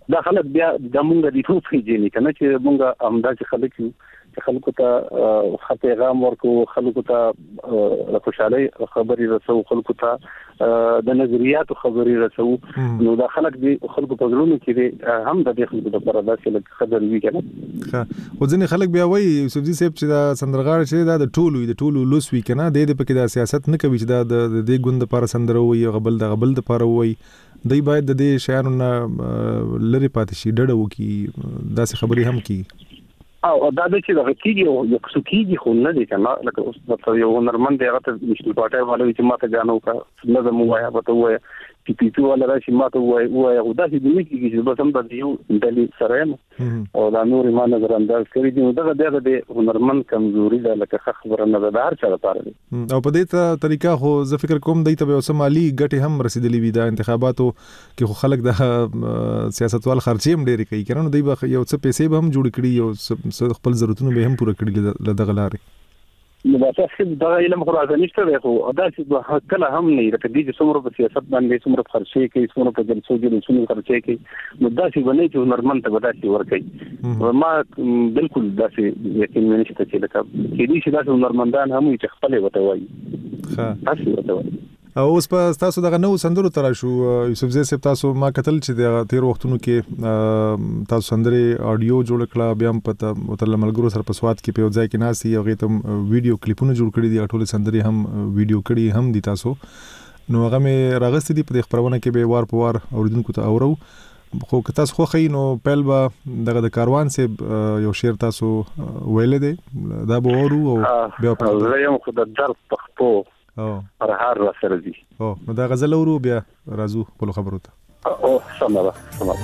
دا خلک بیا د مونږ د ټول پیژنې کنه چې مونږ امدا چې خلک خلکو ته پیغام ورکو خلکو ته خوشاله خبري رسو خلکو ته د نظریاتو خبري رسو نو دا خلک دي خلکو په ګلونو کې هم د دې خلکو لپاره داسې خبر وی کنه ها خو ځنې خلک بیا وایي یوسفزي صاحب چې دا سندرغاړي چې دا د ټولو د ټولو لوس وی کنه د دې پکې د سیاست نه کوي چې دا د دې ګوند لپاره سندره وي غبل د غبل لپاره وي دوی باید د دې شیانو نه لری پاتې شي ډډه وکي داسې خبري هم کی او دا د چې د کیږي او یو څه کیږي خو نه دي کنه لکه اوس په یو نرمن دی هغه ته مشکل پټه والو چې ماته جانو کا نه زمو وایا به وای چې پیټو ولا راشي ماته وای وای او دا چې د کیږي چې بس هم د یو دلی سره او دا نور ما نظر انداز کړی دی دا د د نرمن کمزوري ده لکه خبره نه ده هر څه لپاره دي او په دې طریقه خو زه فکر کوم د ته اوس مالی ګټه هم رسیدلی وي د انتخاباتو کې خو خلک د سیاستوال خرچې هم ډېری کوي کنه دوی به یو څه پیسې به هم جوړ کړي یو خپل ضرورتونه به هم پوره کړي لدغه لارې نو دا څه دا علم خو راځنيشته دی خو دا چې کله هم نه لکه دې چې څومره په سیاست باندې څومره خرچې کوي څومره په جلسو کې څومره خرچې کوي نو دا چې باندې چې نورمن ته ودا شي ور کوي ما بالکل دا چې یقین نه نشته چې لکه کې دې چې دا نورمندان هم چې خپل وته وایي ها تاسو وته وایي او اوس په تاسو دغه نو سندرو تر شو یوسفزي صاحب تاسو ما کتل چې د تیر وختونو کې تاسو سندري اډیو جوړ کړه بیا هم پته متل ملګرو سره په سواد کې په ځای کې ناسي او غي ته ویډیو کلیپونه جوړ کړي دي ټول سندري هم ویډیو کړي هم دي تاسو نو هغه مې راغستې دي په خبرونه کې به وار په وار اوریدونکو ته اورو خو که تاسو خو خې نو پهل به دغه د کاروان سه یو شعر تاسو ویل دي دا به اورو او بیا په زه یم خو د درد پختو او پر هر را سره دي او نو دا غزل ورو بیا رازو په خبرو ته او سمه سمه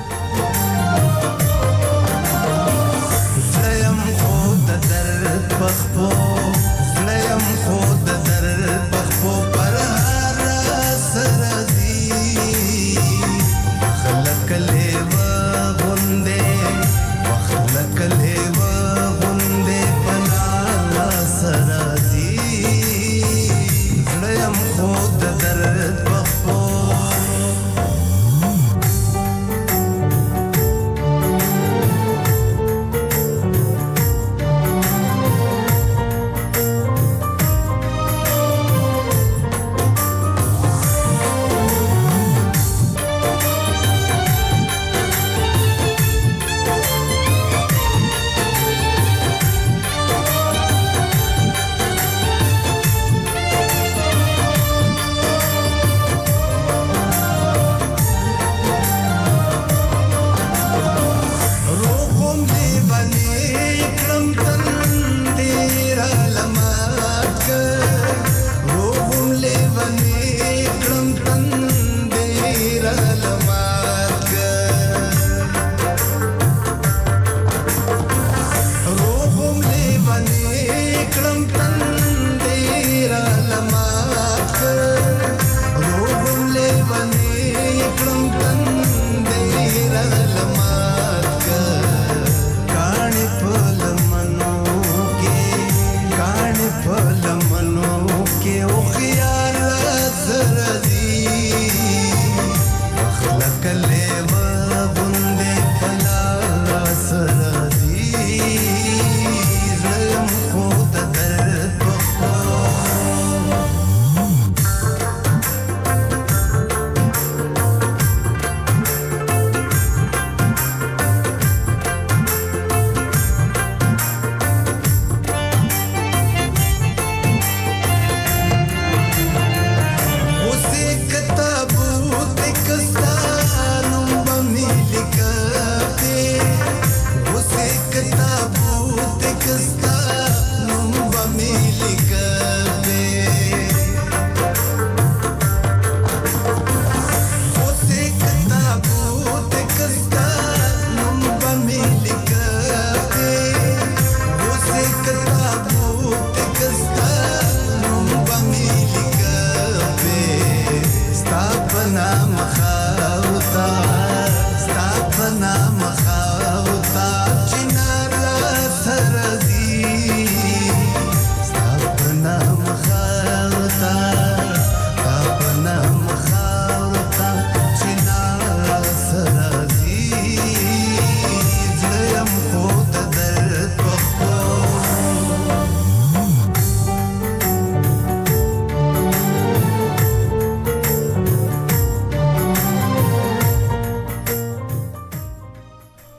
زیم خود درد بخبو زیم خود درد بخبو پر هر را سره دي خلق لیوا غنده وخلق لیوا غنده پنا سره خود درد بخور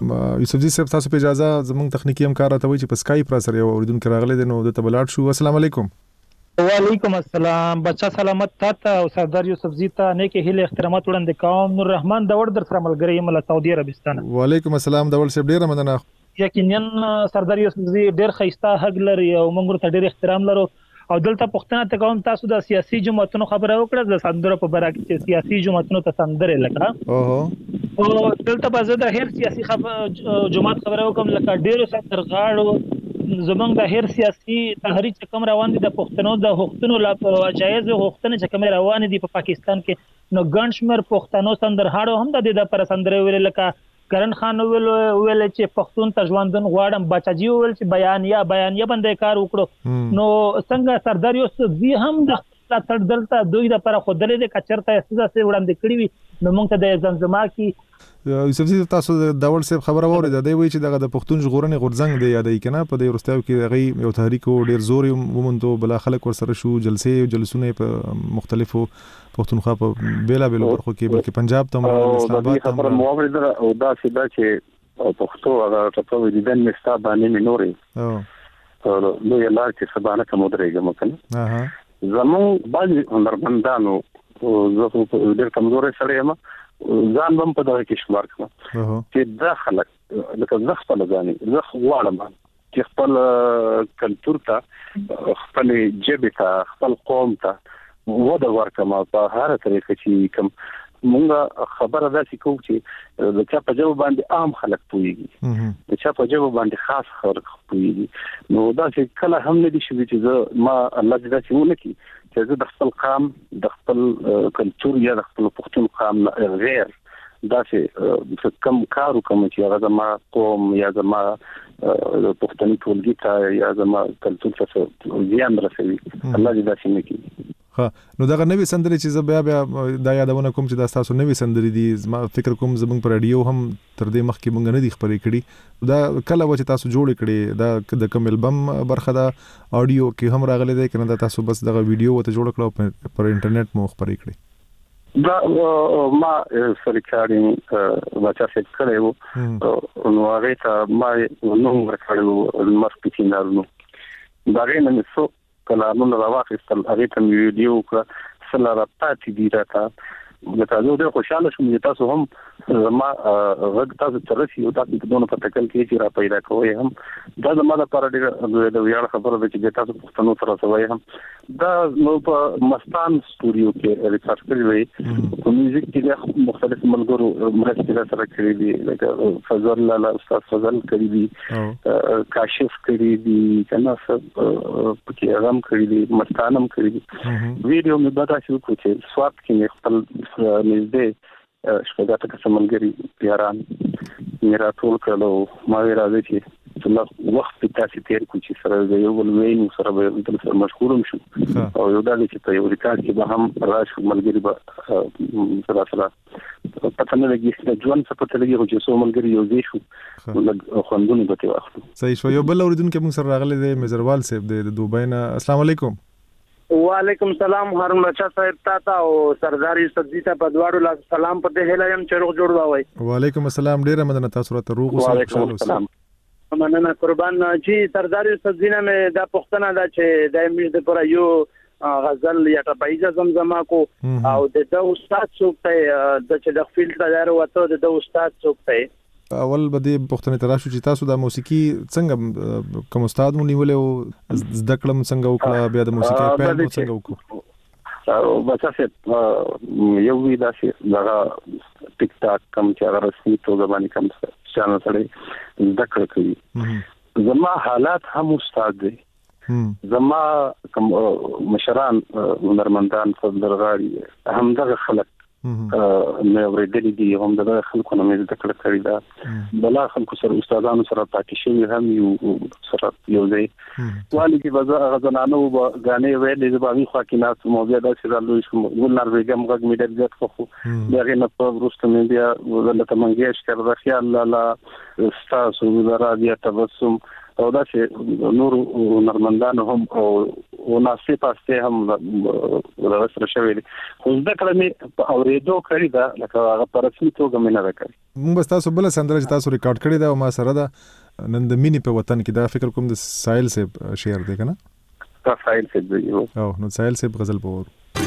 یوسف جی صاحب تاسو په اجازه زموږ تخنیکی همکار راته وایي چې په سکایپ را سره یو اوریدونکو راغلی دی نو د تبلاټ شو. السلام علیکم. وعلیکم السلام. بچا سلامت تاته او سردار یوسف زی ته نیکه هیله احترامات وړاندې کوم. نور رحمان داوړ در سره ملګری یم له سعودي عربستان. وعلیکم السلام داوړ صاحب ډیره مننه. یقینا سردار یوسف زی ډیر خیسته حق لري او موږ ته ډیر احترام لرو او دلته پښتنه ته کوم تاسو د سیاسي جماعتونو خبره وکړه د سندرو په باره کې چې سیاسي جماعتونو ته سندره لکه اوه او دلته په زړه هر سیاسي خبره جماعت خبره وکم لکه ډیرو سندرغاړو زمونږ د هر سیاسي تحریک چې کوم روان دي د پښتنو د حقوقو لا جایز حقوقونه چې کوم روان دي په پاکستان کې نو ګنشمر پښتنو سندرغاړو هم د دې د پر سندره ویل لکه کرن خان ویل ویل چې پښتون ته ژوندون غواړم بچاجي ویل چې بیان یا بیان یا باندې کار وکړو نو څنګه سردار یوسف زی هم د تر دلته دوی د پر خودلې د کچرته استزا سره وړاندې کړی وي نو موږ ته د زمزمه کې یوسف زی تاسو د داول صاحب خبره وره د دی وی چې دغه د پښتون ژغورنې غورځنګ دی یادای کنه په د ورستاو کې دغه یو تحریک ډیر زور ومنته بل خلک ور سره شو جلسې جلسونه په مختلفو پښتونخوا په بیلا بیل برخو کې بلکې پنجاب ته اسلام آباد ته خبره موافقه او دا چې چې پښتو هغه ټپو دي د مستا باندې منوري او نو یې لار چې سبانه کوم درېږي مکنه اها زمو باندې هنرمندانو زه په ډېر کمزورې سره یم ځان هم په دغه کې شمار کړم چې دا خلک لکه زه خپل ځاني زه غواړم چې خپل کلتور ته خپل ژبه ته خپل قوم ته وده ورکړم په هر طریقه چې کوم مونږه خبره ده چې کوم چې د چا په ژبه باندې عام خلک پوهیږي د چا په ژبه باندې خاص خلک پوهیږي نو دا چې کله هم نه دي شوي چې زه ما الله دې دا چې ونه کړي چې زه د خپل قام د خپل کلتور یا د خپل پښتون قام غیر دا چې کم کار وکم چې هغه زما قوم یا زما پښتني ټولګي ته یا زما کلتور ته زیان رسوي الله دې دا چې نه کړي. ها نو دا نوې سندري چې زه بیا بیا دا یادونه کوم چې دا تاسو نوې سندري دي ما فکر کوم زمونږ پر رادیو هم تر دې مخکې مونږ نه دي خبرې کړې دا کله و چې تاسو جوړ کړي دا د کوم البم برخه دا اډیو کې هم راغلي دی کنه دا تاسو بس دغه ویډیو وته جوړ کړو پر انټرنیټ مو خبرې کړې دا ما سریکارینګ بچا سیټ کړو نو هغه ته ما نو ورکړو مارکیټینګ نو دا غي نه څو کلامونه راوخیستل هغه ته ویډیو کړ سره راپاتې دي راته د تاسو ډېر خوشاله شوم چې تاسو هم ما غږ تاسو ترسي او تاسو په دونه پټکل کې چې را پیدا کوی هم دا زموږ لپاره ډېر د ویاړ خبره ده چې تاسو پښتنو سره سوي هم دا نو په مستان سټوډیو کې ریسرچ کړی وي په میوزیک کې مختلف ملګرو مرسته سره کړی دي لکه فضل الله استاد فضل کړی دي کاشف کړی دي کنه په کې هم کړی دي مستانم کړی دي ویډیو مې بدا شو چې سوات کې خپل نږدې شپږه تک سملګری پیاران میرا ټول کړو ما راځي چې څلور وخت په تاسو تیر کو چې سره د یو بل وین سره به تل سره مشغولم شو او یو دا چې په یو ریکارډ کې به هم راشو ملګری به سره سره پته نه لګي چې ځوان څه پته لګي چې سو ملګری یو ځای شو لږ خوندونه به ته واخلو. صحیح شو. یو بل اوریدونکو موږ سره راغلی دی مزروال صاحب د دوبۍ نه. السلام علیکم. وعلیکم سلام هارون بچا صاحب تاته او سردار یوسف زی ته په دواړو لاس سلام په دې هله يم چې روغ جوړ وای. وعلیکم السلام ډیره مننه تاسو راته روغ اوسئ. وعلیکم السلام مننه قربان چې سردار یوسف زی نه مې دا پښتنه دا چې د امیر د پر یو غزل یا ټپایزه زمزمه کو او د استاد څوک ته د چې د فیلډ دار وته د استاد څوک ته اول بده پښتنه تراشو چې تاسو د موسیقي څنګه کوم استاد مو نیولې او زده کړم څنګه وکړه بیا د موسیقي پیل مو څنګه وکړه او بچا څه یو وی دا چې دا ټیک ټاک کم چې هغه رسمي توګه باندې کم چانل سره زده کړ کوي زما حالات هم استاد دی زما کوم مشران هنرمندان فضلغاړي هم دغه خلک مې ورېدلې دي هم دغه خلکو نه مې ذکر کړی دا بلا خلکو سره استادانو سره پاتې شوی هم یو سره یو ځای والی کې وځه غزنانو غانې ویلې د باغی خوا کې ناس موضوع دا چې رالوي شو ګلنار بیگم غږ مې ډېر زیات خو دغه نه په ورسته مې بیا ولته منګیش کړ د خیال لاله استاد سو زرا بیا تبسم او دا چې نور نرمندان هم او وناسي پاسته هم ورسره شوی خو زده کړم په اوریدو کړی دا لکه هغه په رسمي توګه مې نه وکړ. موږ تاسو بل سندره چې تاسو ریکارډ کړی دا ما سره دا نن د مینی په وطن کې دا فکر کوم د سایل صاحب شعر دی کنه؟ دا سایل صاحب دی. او نو سایل صاحب غزل په ور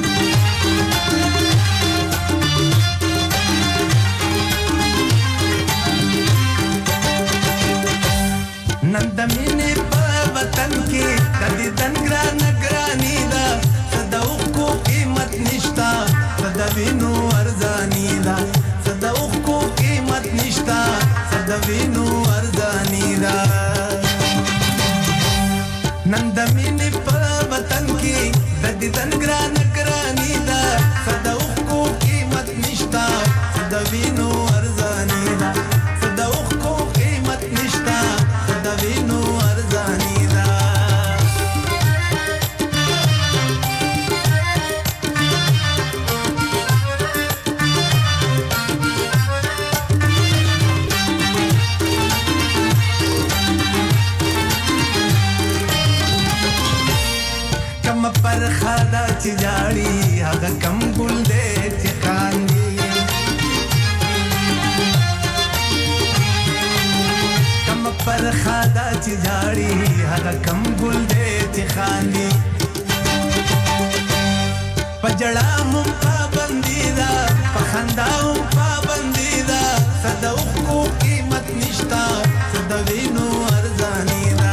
نن د مینې په وطن کې د دیدن ګران ګرانی دا صداو کو قیمت نشتا صدوینو ارزانی دا صداو کو قیمت نشتا صدوینو ارزانی دا نن د مینې په وطن کې د دیدن ګران ګرانی دا صداو کو قیمت نشتا صدوینو ارزانی دا صداو کو قیمت نشتا صدوینو ارزانی دا کم پر خدا چې جاړي هغه کم ګل دې چې خاندي کم پر خدا چې جاړي هغه کم ګل دې چې خاندي پجړا مو پابندی دا پخندا مو پابندی دا صدو کو قیمت نشتا صدوینو ارزانی دا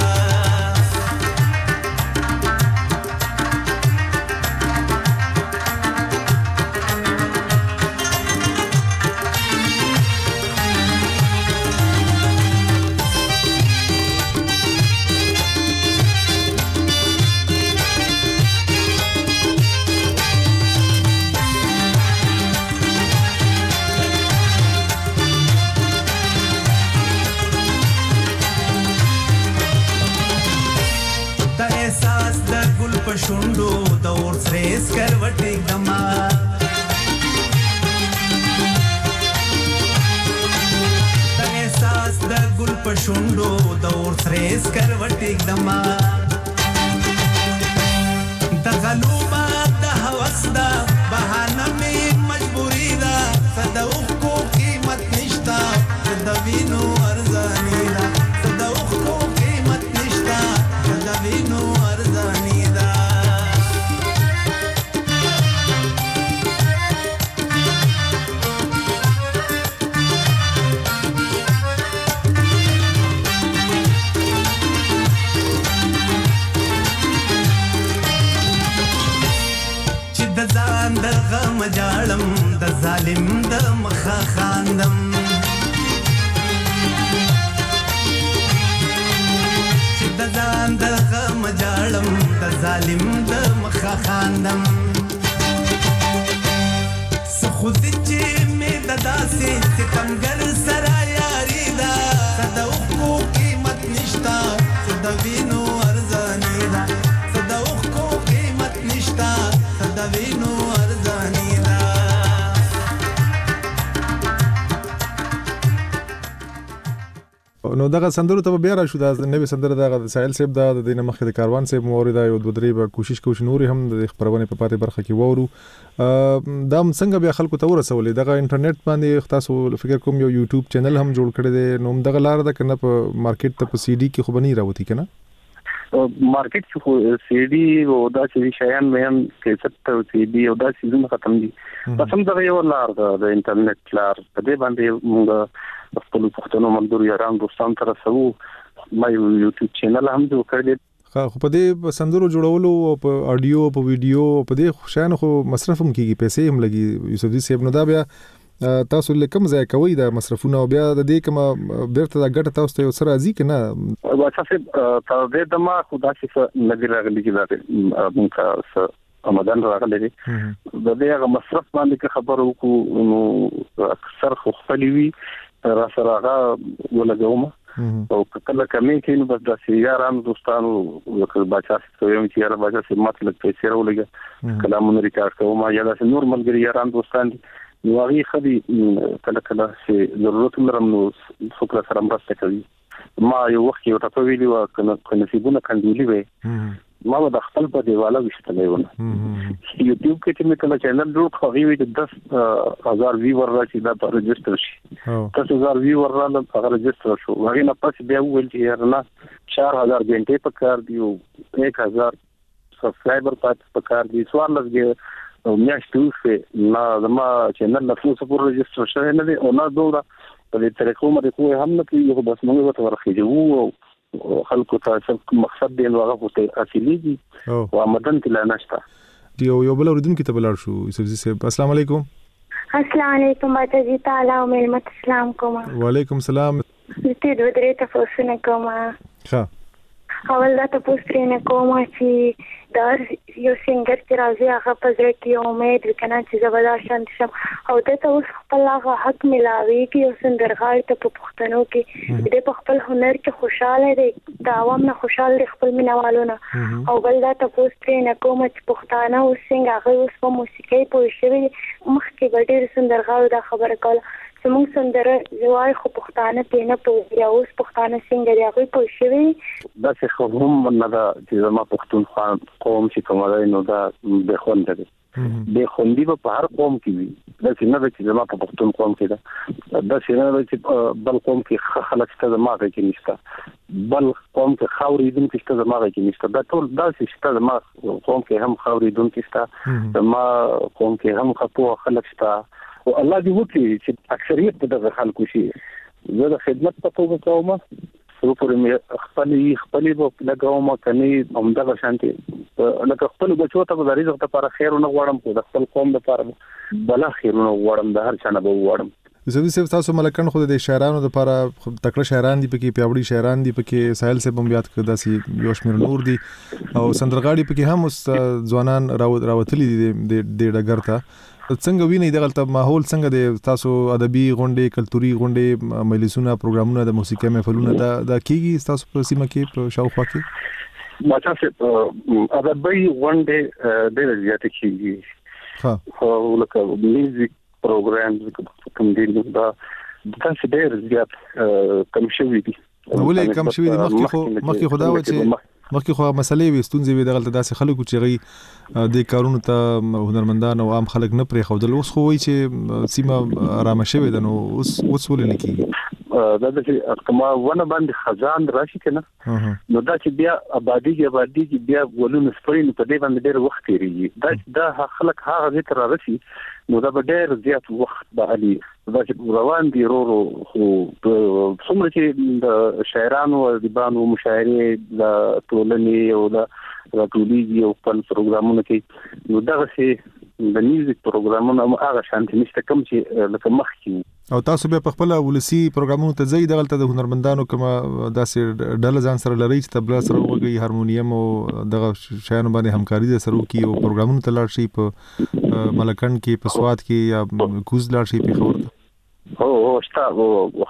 پښوندو د اور سریس کروټ دما د احساس د ګل پښوندو د اور سریس کروټ دما د غلوبا د هوس دا بهانه می مجبوری دا صدو کو قیمت نشتا صدوینو ارزانی دا صدو کو قیمت نشتا صدوینو ارزانی دا ځان د غم جاړم د ظالم د مخه خاندم چې د ځان د غم جاړم د ظالم د مخه خاندم سخود چې مې د داسې ستمګر سره یاري دا صدو کو قیمت نشتا صدوینو ارزانی دا صدو کو قیمت نشتا صدوینو ارزانی دا نو دغه سندرو ته بیا را شو د نوې سندره دغه سایل صاحب د دینه مخې د کاروان صاحب موردا یو دوه درې به کوشش کوو چې نور هم د خبرونه په پاتې برخه کې وورو دا څنګه بیا خلکو ته ورسولې دغه انټرنیټ باندې تاسو فکر کوم یو یوټیوب چینل هم جوړ کړی دی نو دغه لار ده کنه په مارکیټ ته په سی ډي کې خو بنی راوتی کنه مارکیټ کې خو سی ډي او دا چې شیان مې کیسټ او سی ډي او دا سیزونه ختم دي پسند دا یو لار ده د انټرنیټ لار په دې باندې موږ خپل پښتنو ملګرو یاران دوستان سره سو ما یو یوټیوب چینل هم جوړ کړی خو په دې سندرو جوړولو او په اډیو په ویډیو په دې شان خو مصرف هم کیږي پیسې هم لګي یوسف جی صاحب نو دا بیا تاسو لکم ځای کوي دا مصرفونه او بیا د دې کوم بیرته دا ګټه تاسو ته یو سره ازي کنه واڅه تاسو دې دما خدا چې نګی راغلی چې دا مونږه آمدن راغلی دی د دې هغه مصرف باندې خبرو کو نو اکثر خو خپلوي را سره هغه ولګوم او کله کمې کینو بس د سیاران دوستانو لکه بچا څه چې یاره بچا چې ماته لکه پیسې راولګه کلامونه ریکارډ کوم یا د نور ملګری یاران دوستان نو هغه خدي کله کله چې ضرورت لرم نو فکر سره مرسته کوي ما یو وخت یو ټاپه ویلی و کنه نصیبونه کندولی وي ما د خپل په دیواله وشتلې ونه یوټیوب کې چې مې کله چینل جوړ کړی وي د دس هزار ویور راځي دا په رجستر شي دس هزار ویور راځي هغه رجستر شو هغه نه پس بیا ویل چې نه چار هزار غنټې په کار دی او एक हज़ार سبسکرایبر په کار دی سوال لږه میاشتو شي نه زما چینل له څو پور رجستر شوی نه دی او نه دوه په دې طریقو باندې کوی هم نه کوي خو بس موږ ته ورخېجو او خلکو ته مقصد دی نو هغه ته اصلي او آمدن تل نشته یو یو بل اوردونکو ته بلار شو یوسف صاحب السلام علیکم السلام علیکم باجی تعالی او ملمت اسلام کوم وعلیکم السلام دې دوه درې تاسو نه کوم ښه اول دا تاسو پرې نه کوم چې دا یو څنګه چې راځي هغه په ځای کې امید وکنه چې زبردا شانت شم او ته اوس خپل هغه حق ملاوي کې اوس سندرغاړي ته په پښتنو کې دې په خپل هنر کې خوشاله دي دا عوام نه خوشاله دي خپل مینوالونه او بل دا تاسو پرې نه کوم چې پښتانه اوس څنګه هغه اوس په موسیقي پوه شوی مخکې ډېر سندرغاړي دا خبره کوله زموږ سندره زوای خو پښتانه په نه پوه یا اوس پښتانه څنګه دی هغه پوه شوی دا څه هم نه دا چې ما پښتونخوا قوم چې کومه نو دا به خوند دی به خوندي په هر قوم کې وي دا چې نه چې زما په پښتون قوم کې دا دا چې نه چې بل قوم کې خلک ته زما کې نشته بل قوم کې خاورې دن کې ته زما کې نشته دا ټول دا چې ته زما قوم کې هم خاورې دن کې شته زما قوم کې هم خپو خلک شته او الله دې وکړي چې اکثریت د خلکو شي زه د خدمت په توګه کوم سو پر خپل خپل په لګاوم کني همدغه شانتي لکه خپل بچو ته د رزق لپاره خیر نه غواړم خو د خپل قوم لپاره بل خیر نه غواړم د هر چا نه غواړم زه دې تاسو ملکن خو د شاعرانو لپاره تکړه شاعران دي پکې پیاوړي شاعران دي پکې ساحل سے بم یاد کړه داسي یو شمیر نور دي او سندرغاړي پکې هم ځوانان راوتلي دي د ډګر ته څنګه ویني دغه ماحول څنګه د تاسو ادبي غونډې کلتوري غونډې مجلسونه پروګرامونه د موسیقي محفلونه دا د کیږي تاسو په سیمه کې په شاوخوا کې ماته څه ادبي غونډې ډېر زیات کیږي ها او لکه میوزیک پروګرام کوم دي دا تاسو ډېر زیات کم شوی دي ولې کم شوی دي مخکې خو مخکې خدا و چې مخکې خو مسلې وي ستونزې وي دغه داسې خلکو چې غي د کارونو ته هنرمندان او عام خلک نه پرې خودل اوس خو وي چې سیمه آرام شوي ده نو اوس اوس ولې نه کیږي دا چې کما ونه باندې خزان راشي کنه نو دا چې بیا آبادی کې آبادی کې بیا ولونه سپرین په دې باندې ډېر وخت تیریږي دا دا خلک هغه ذکر راشي نو دا به ډېر زیات وخت به علي دا چې روان دي ورو خو څومره چې د شاعرانو او ادیبانو مشاعرې د ټولنې او د راټولېږي او خپل پروګرامونه کې نو دغه شی د میوزیک پروګرامونه هغه شانتي نشته کوم چې لکه مخکې او تاسو به په خپل ولسی پروګرامونو ته ځئ دغه د هنرمندانو کوم داسې ډله ځان سره لري چې تبلا سره وګي هارمونیم او دغه شایانو باندې همکاري د سره کوي او پروګرامونو ته لاړ شي په ملکن کې په سواد کې یا کوز لاړ شي په خبره او شتا او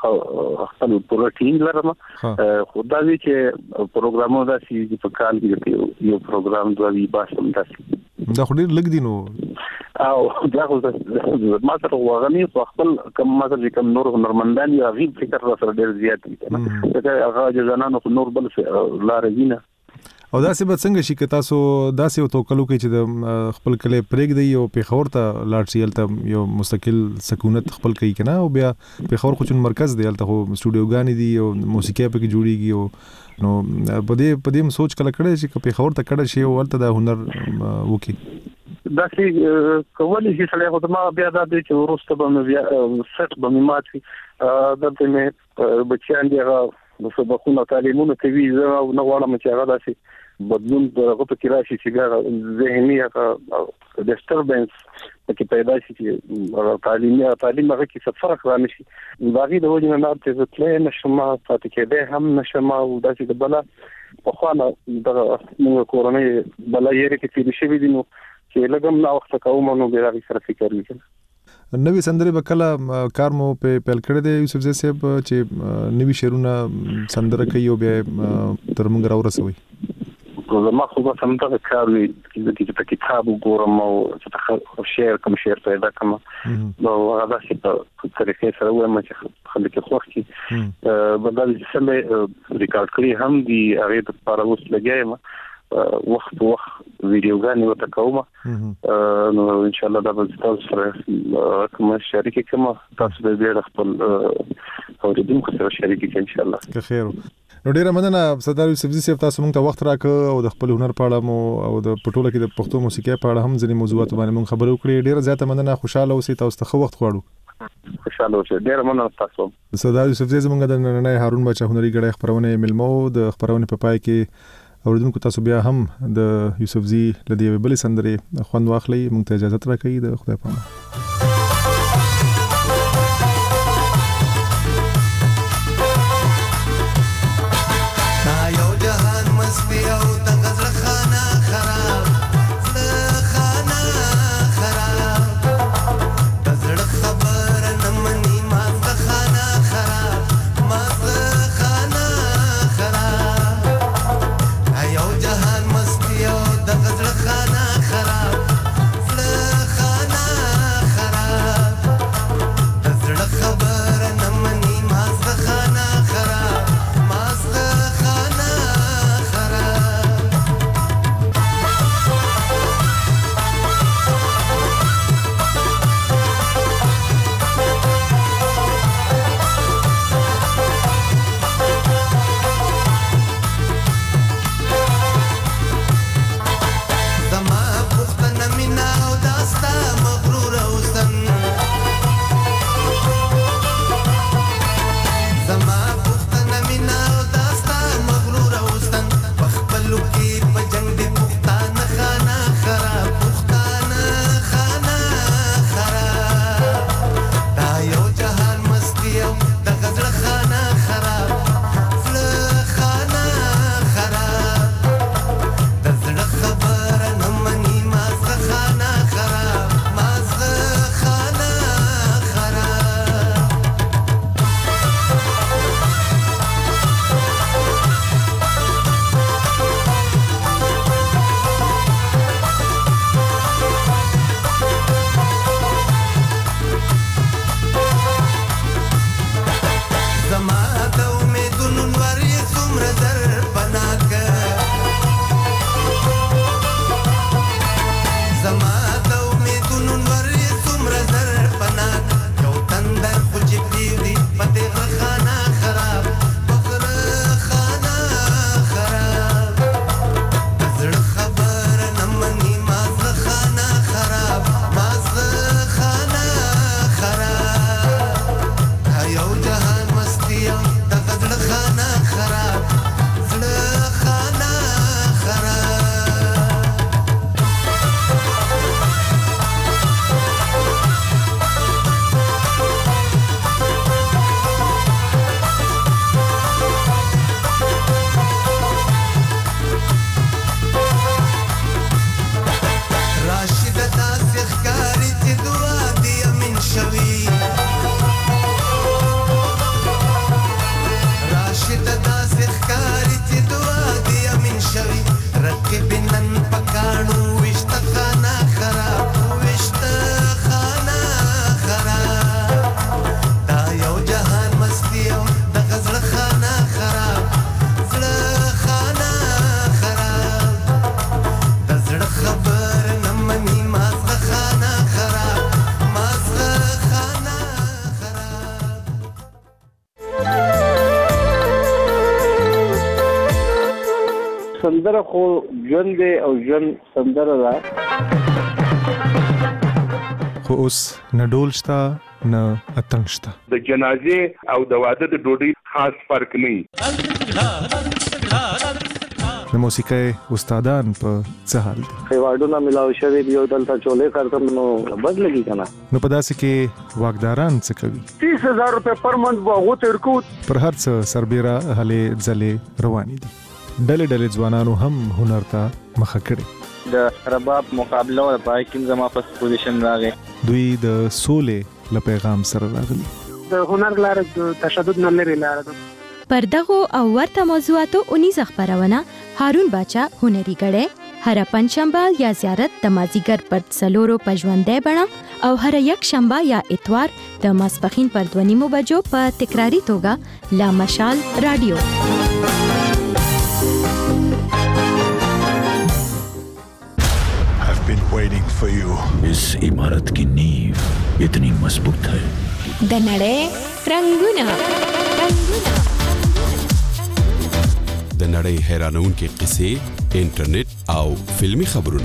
خپل پروتین لرم خدای چې پروګرامونه داسې په کال کې یو پروګرام دوی باسم داسې دا خو ډېر لګ دي نو او دا خو ما سره وغني خپل کوم ما سره کوم نور هنرمندان یا غیب فکر سره ډېر زیات دي دا هغه ځانانو نور بل لار دینه او داسې به څنګه شي که تاسو داسې یو توکلو کې چې د خپل کلی پرېږدئ او پېښور ته لاړ شئ هلته یو مستقل سکونت خپل کوي که نه او بیا پېښور خو چون مرکز دی هلته خو سټوډیوګانې دي او موسیقي پکې جوړېږي او نو په دې په دې سوچ کله کړی چې که پېښور ته کډه شي او هلته دا هنر وکړي دا چې کولی شي سړی خو ما بیا دا دی چې وروسته به مې بیا سټ به مې مات شي دلته مې بچیان دي هغه سبقونه تعلیمونه کوي زه نه غواړم چې هغه داسې بدلون دغه په کې راشي چې ذهني هغه ډسټربنس پکې پیدا شي چې تعلیمي تعلیم هغه کې څه فرق رانشي باقي د وجه نه چې زه تلې نشم پاتې کېدې هم نشم او داسې د بلا په خوانه دغه موږ کورنۍ بلا یې کې تیر شي دي نو چې لګم لا وخت کوم نو بیا غي سره فکر وکړم نوې سندرې به کله کار مو په پیل کړی دی یوسف صاحب چې نوې شعرونه سندره کوي او بیا تر موږ راورسوي زما خو به سم ته کار وي چې په کتاب وګورم او چې شعر کوم شعر پیدا کوم نو هغه چې په طریقې سره وایم چې خلک خوښ کی بدل چې سم ریکارډ کړی هم دی هغه په اړه اوس لګایم وخت وخت ویډیوګانې وته کوم نو ان شاء الله دا به تاسو سره کوم شریک کوم تاسو به ډېر خپل اوریدونکو سره شریک کړئ ان شاء الله که خیر نو ډیره مننه سردار یوسفزي صاحب تاسو موږ ته وخت راکړ او د خپل هنر په اړه مو او د پټوله کې د پښتو موسیقي په اړه هم ځینې موضوعات باندې موږ خبرې وکړې ډیره زیاته مننه خوشاله اوسئ تاسو ته وخت غواړو خوشاله اوسئ ډیره مننه تاسو سردار یوسفزي زموږ د نننۍ هارون بچا هنري غړي خبرونه ملمو د خبرونه په پای کې اوریدونکو تاسو بیا هم د یوسفزي لدی بلې سندرې خوند واخلئ موږ ته اجازه راکړئ د خدای په امان سندره خو ژوند دی او ژوند سندره ده خو اوس نه ډول شته نه اتڼ شته د جنازې او د واده د ډوډۍ خاص فرق نه د موسیقۍ استادان په څه حال دي خیواډونه ملاو شوی دی او دلته چولې کارتم نو بد لګی کنه نو په داسې کې واګداران څه کوي تیس هزار روپے پر منټ واغو تیر کو پر هر څه سربېره هلې ځلې روانې دي ډلې ډلې ځوانانو هم هنر ته مخه کړې د رباب مقابله او پای کې زما په پوزیشن راغی دوی د سولې له پیغام سره راغلي د هنر لاره د تشدد نه لري لاره پر دغه او ورته موضوعاتو اونیزه خبرونه هارون باچا هنري غړې هر پنځشنبه یا زیارت د مازیګر پر څلورو پښوندې بڼه او هر یک شنبه یا اتوار د ماسپخین پر دوه نیمو بجو په تکراری توګه لا مشال رادیو. I've been waiting for you. इस इमारत की नींव इतनी मजबूत है. د نړۍ رنگونه رنگونه د نړۍ حیرانونکې قصې، انټرنیټ او فلمی خبرونه.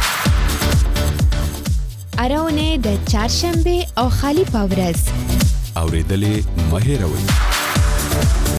اراونه د چهارشنبه او خالی پاورز. اوریدلې مه هېروئ.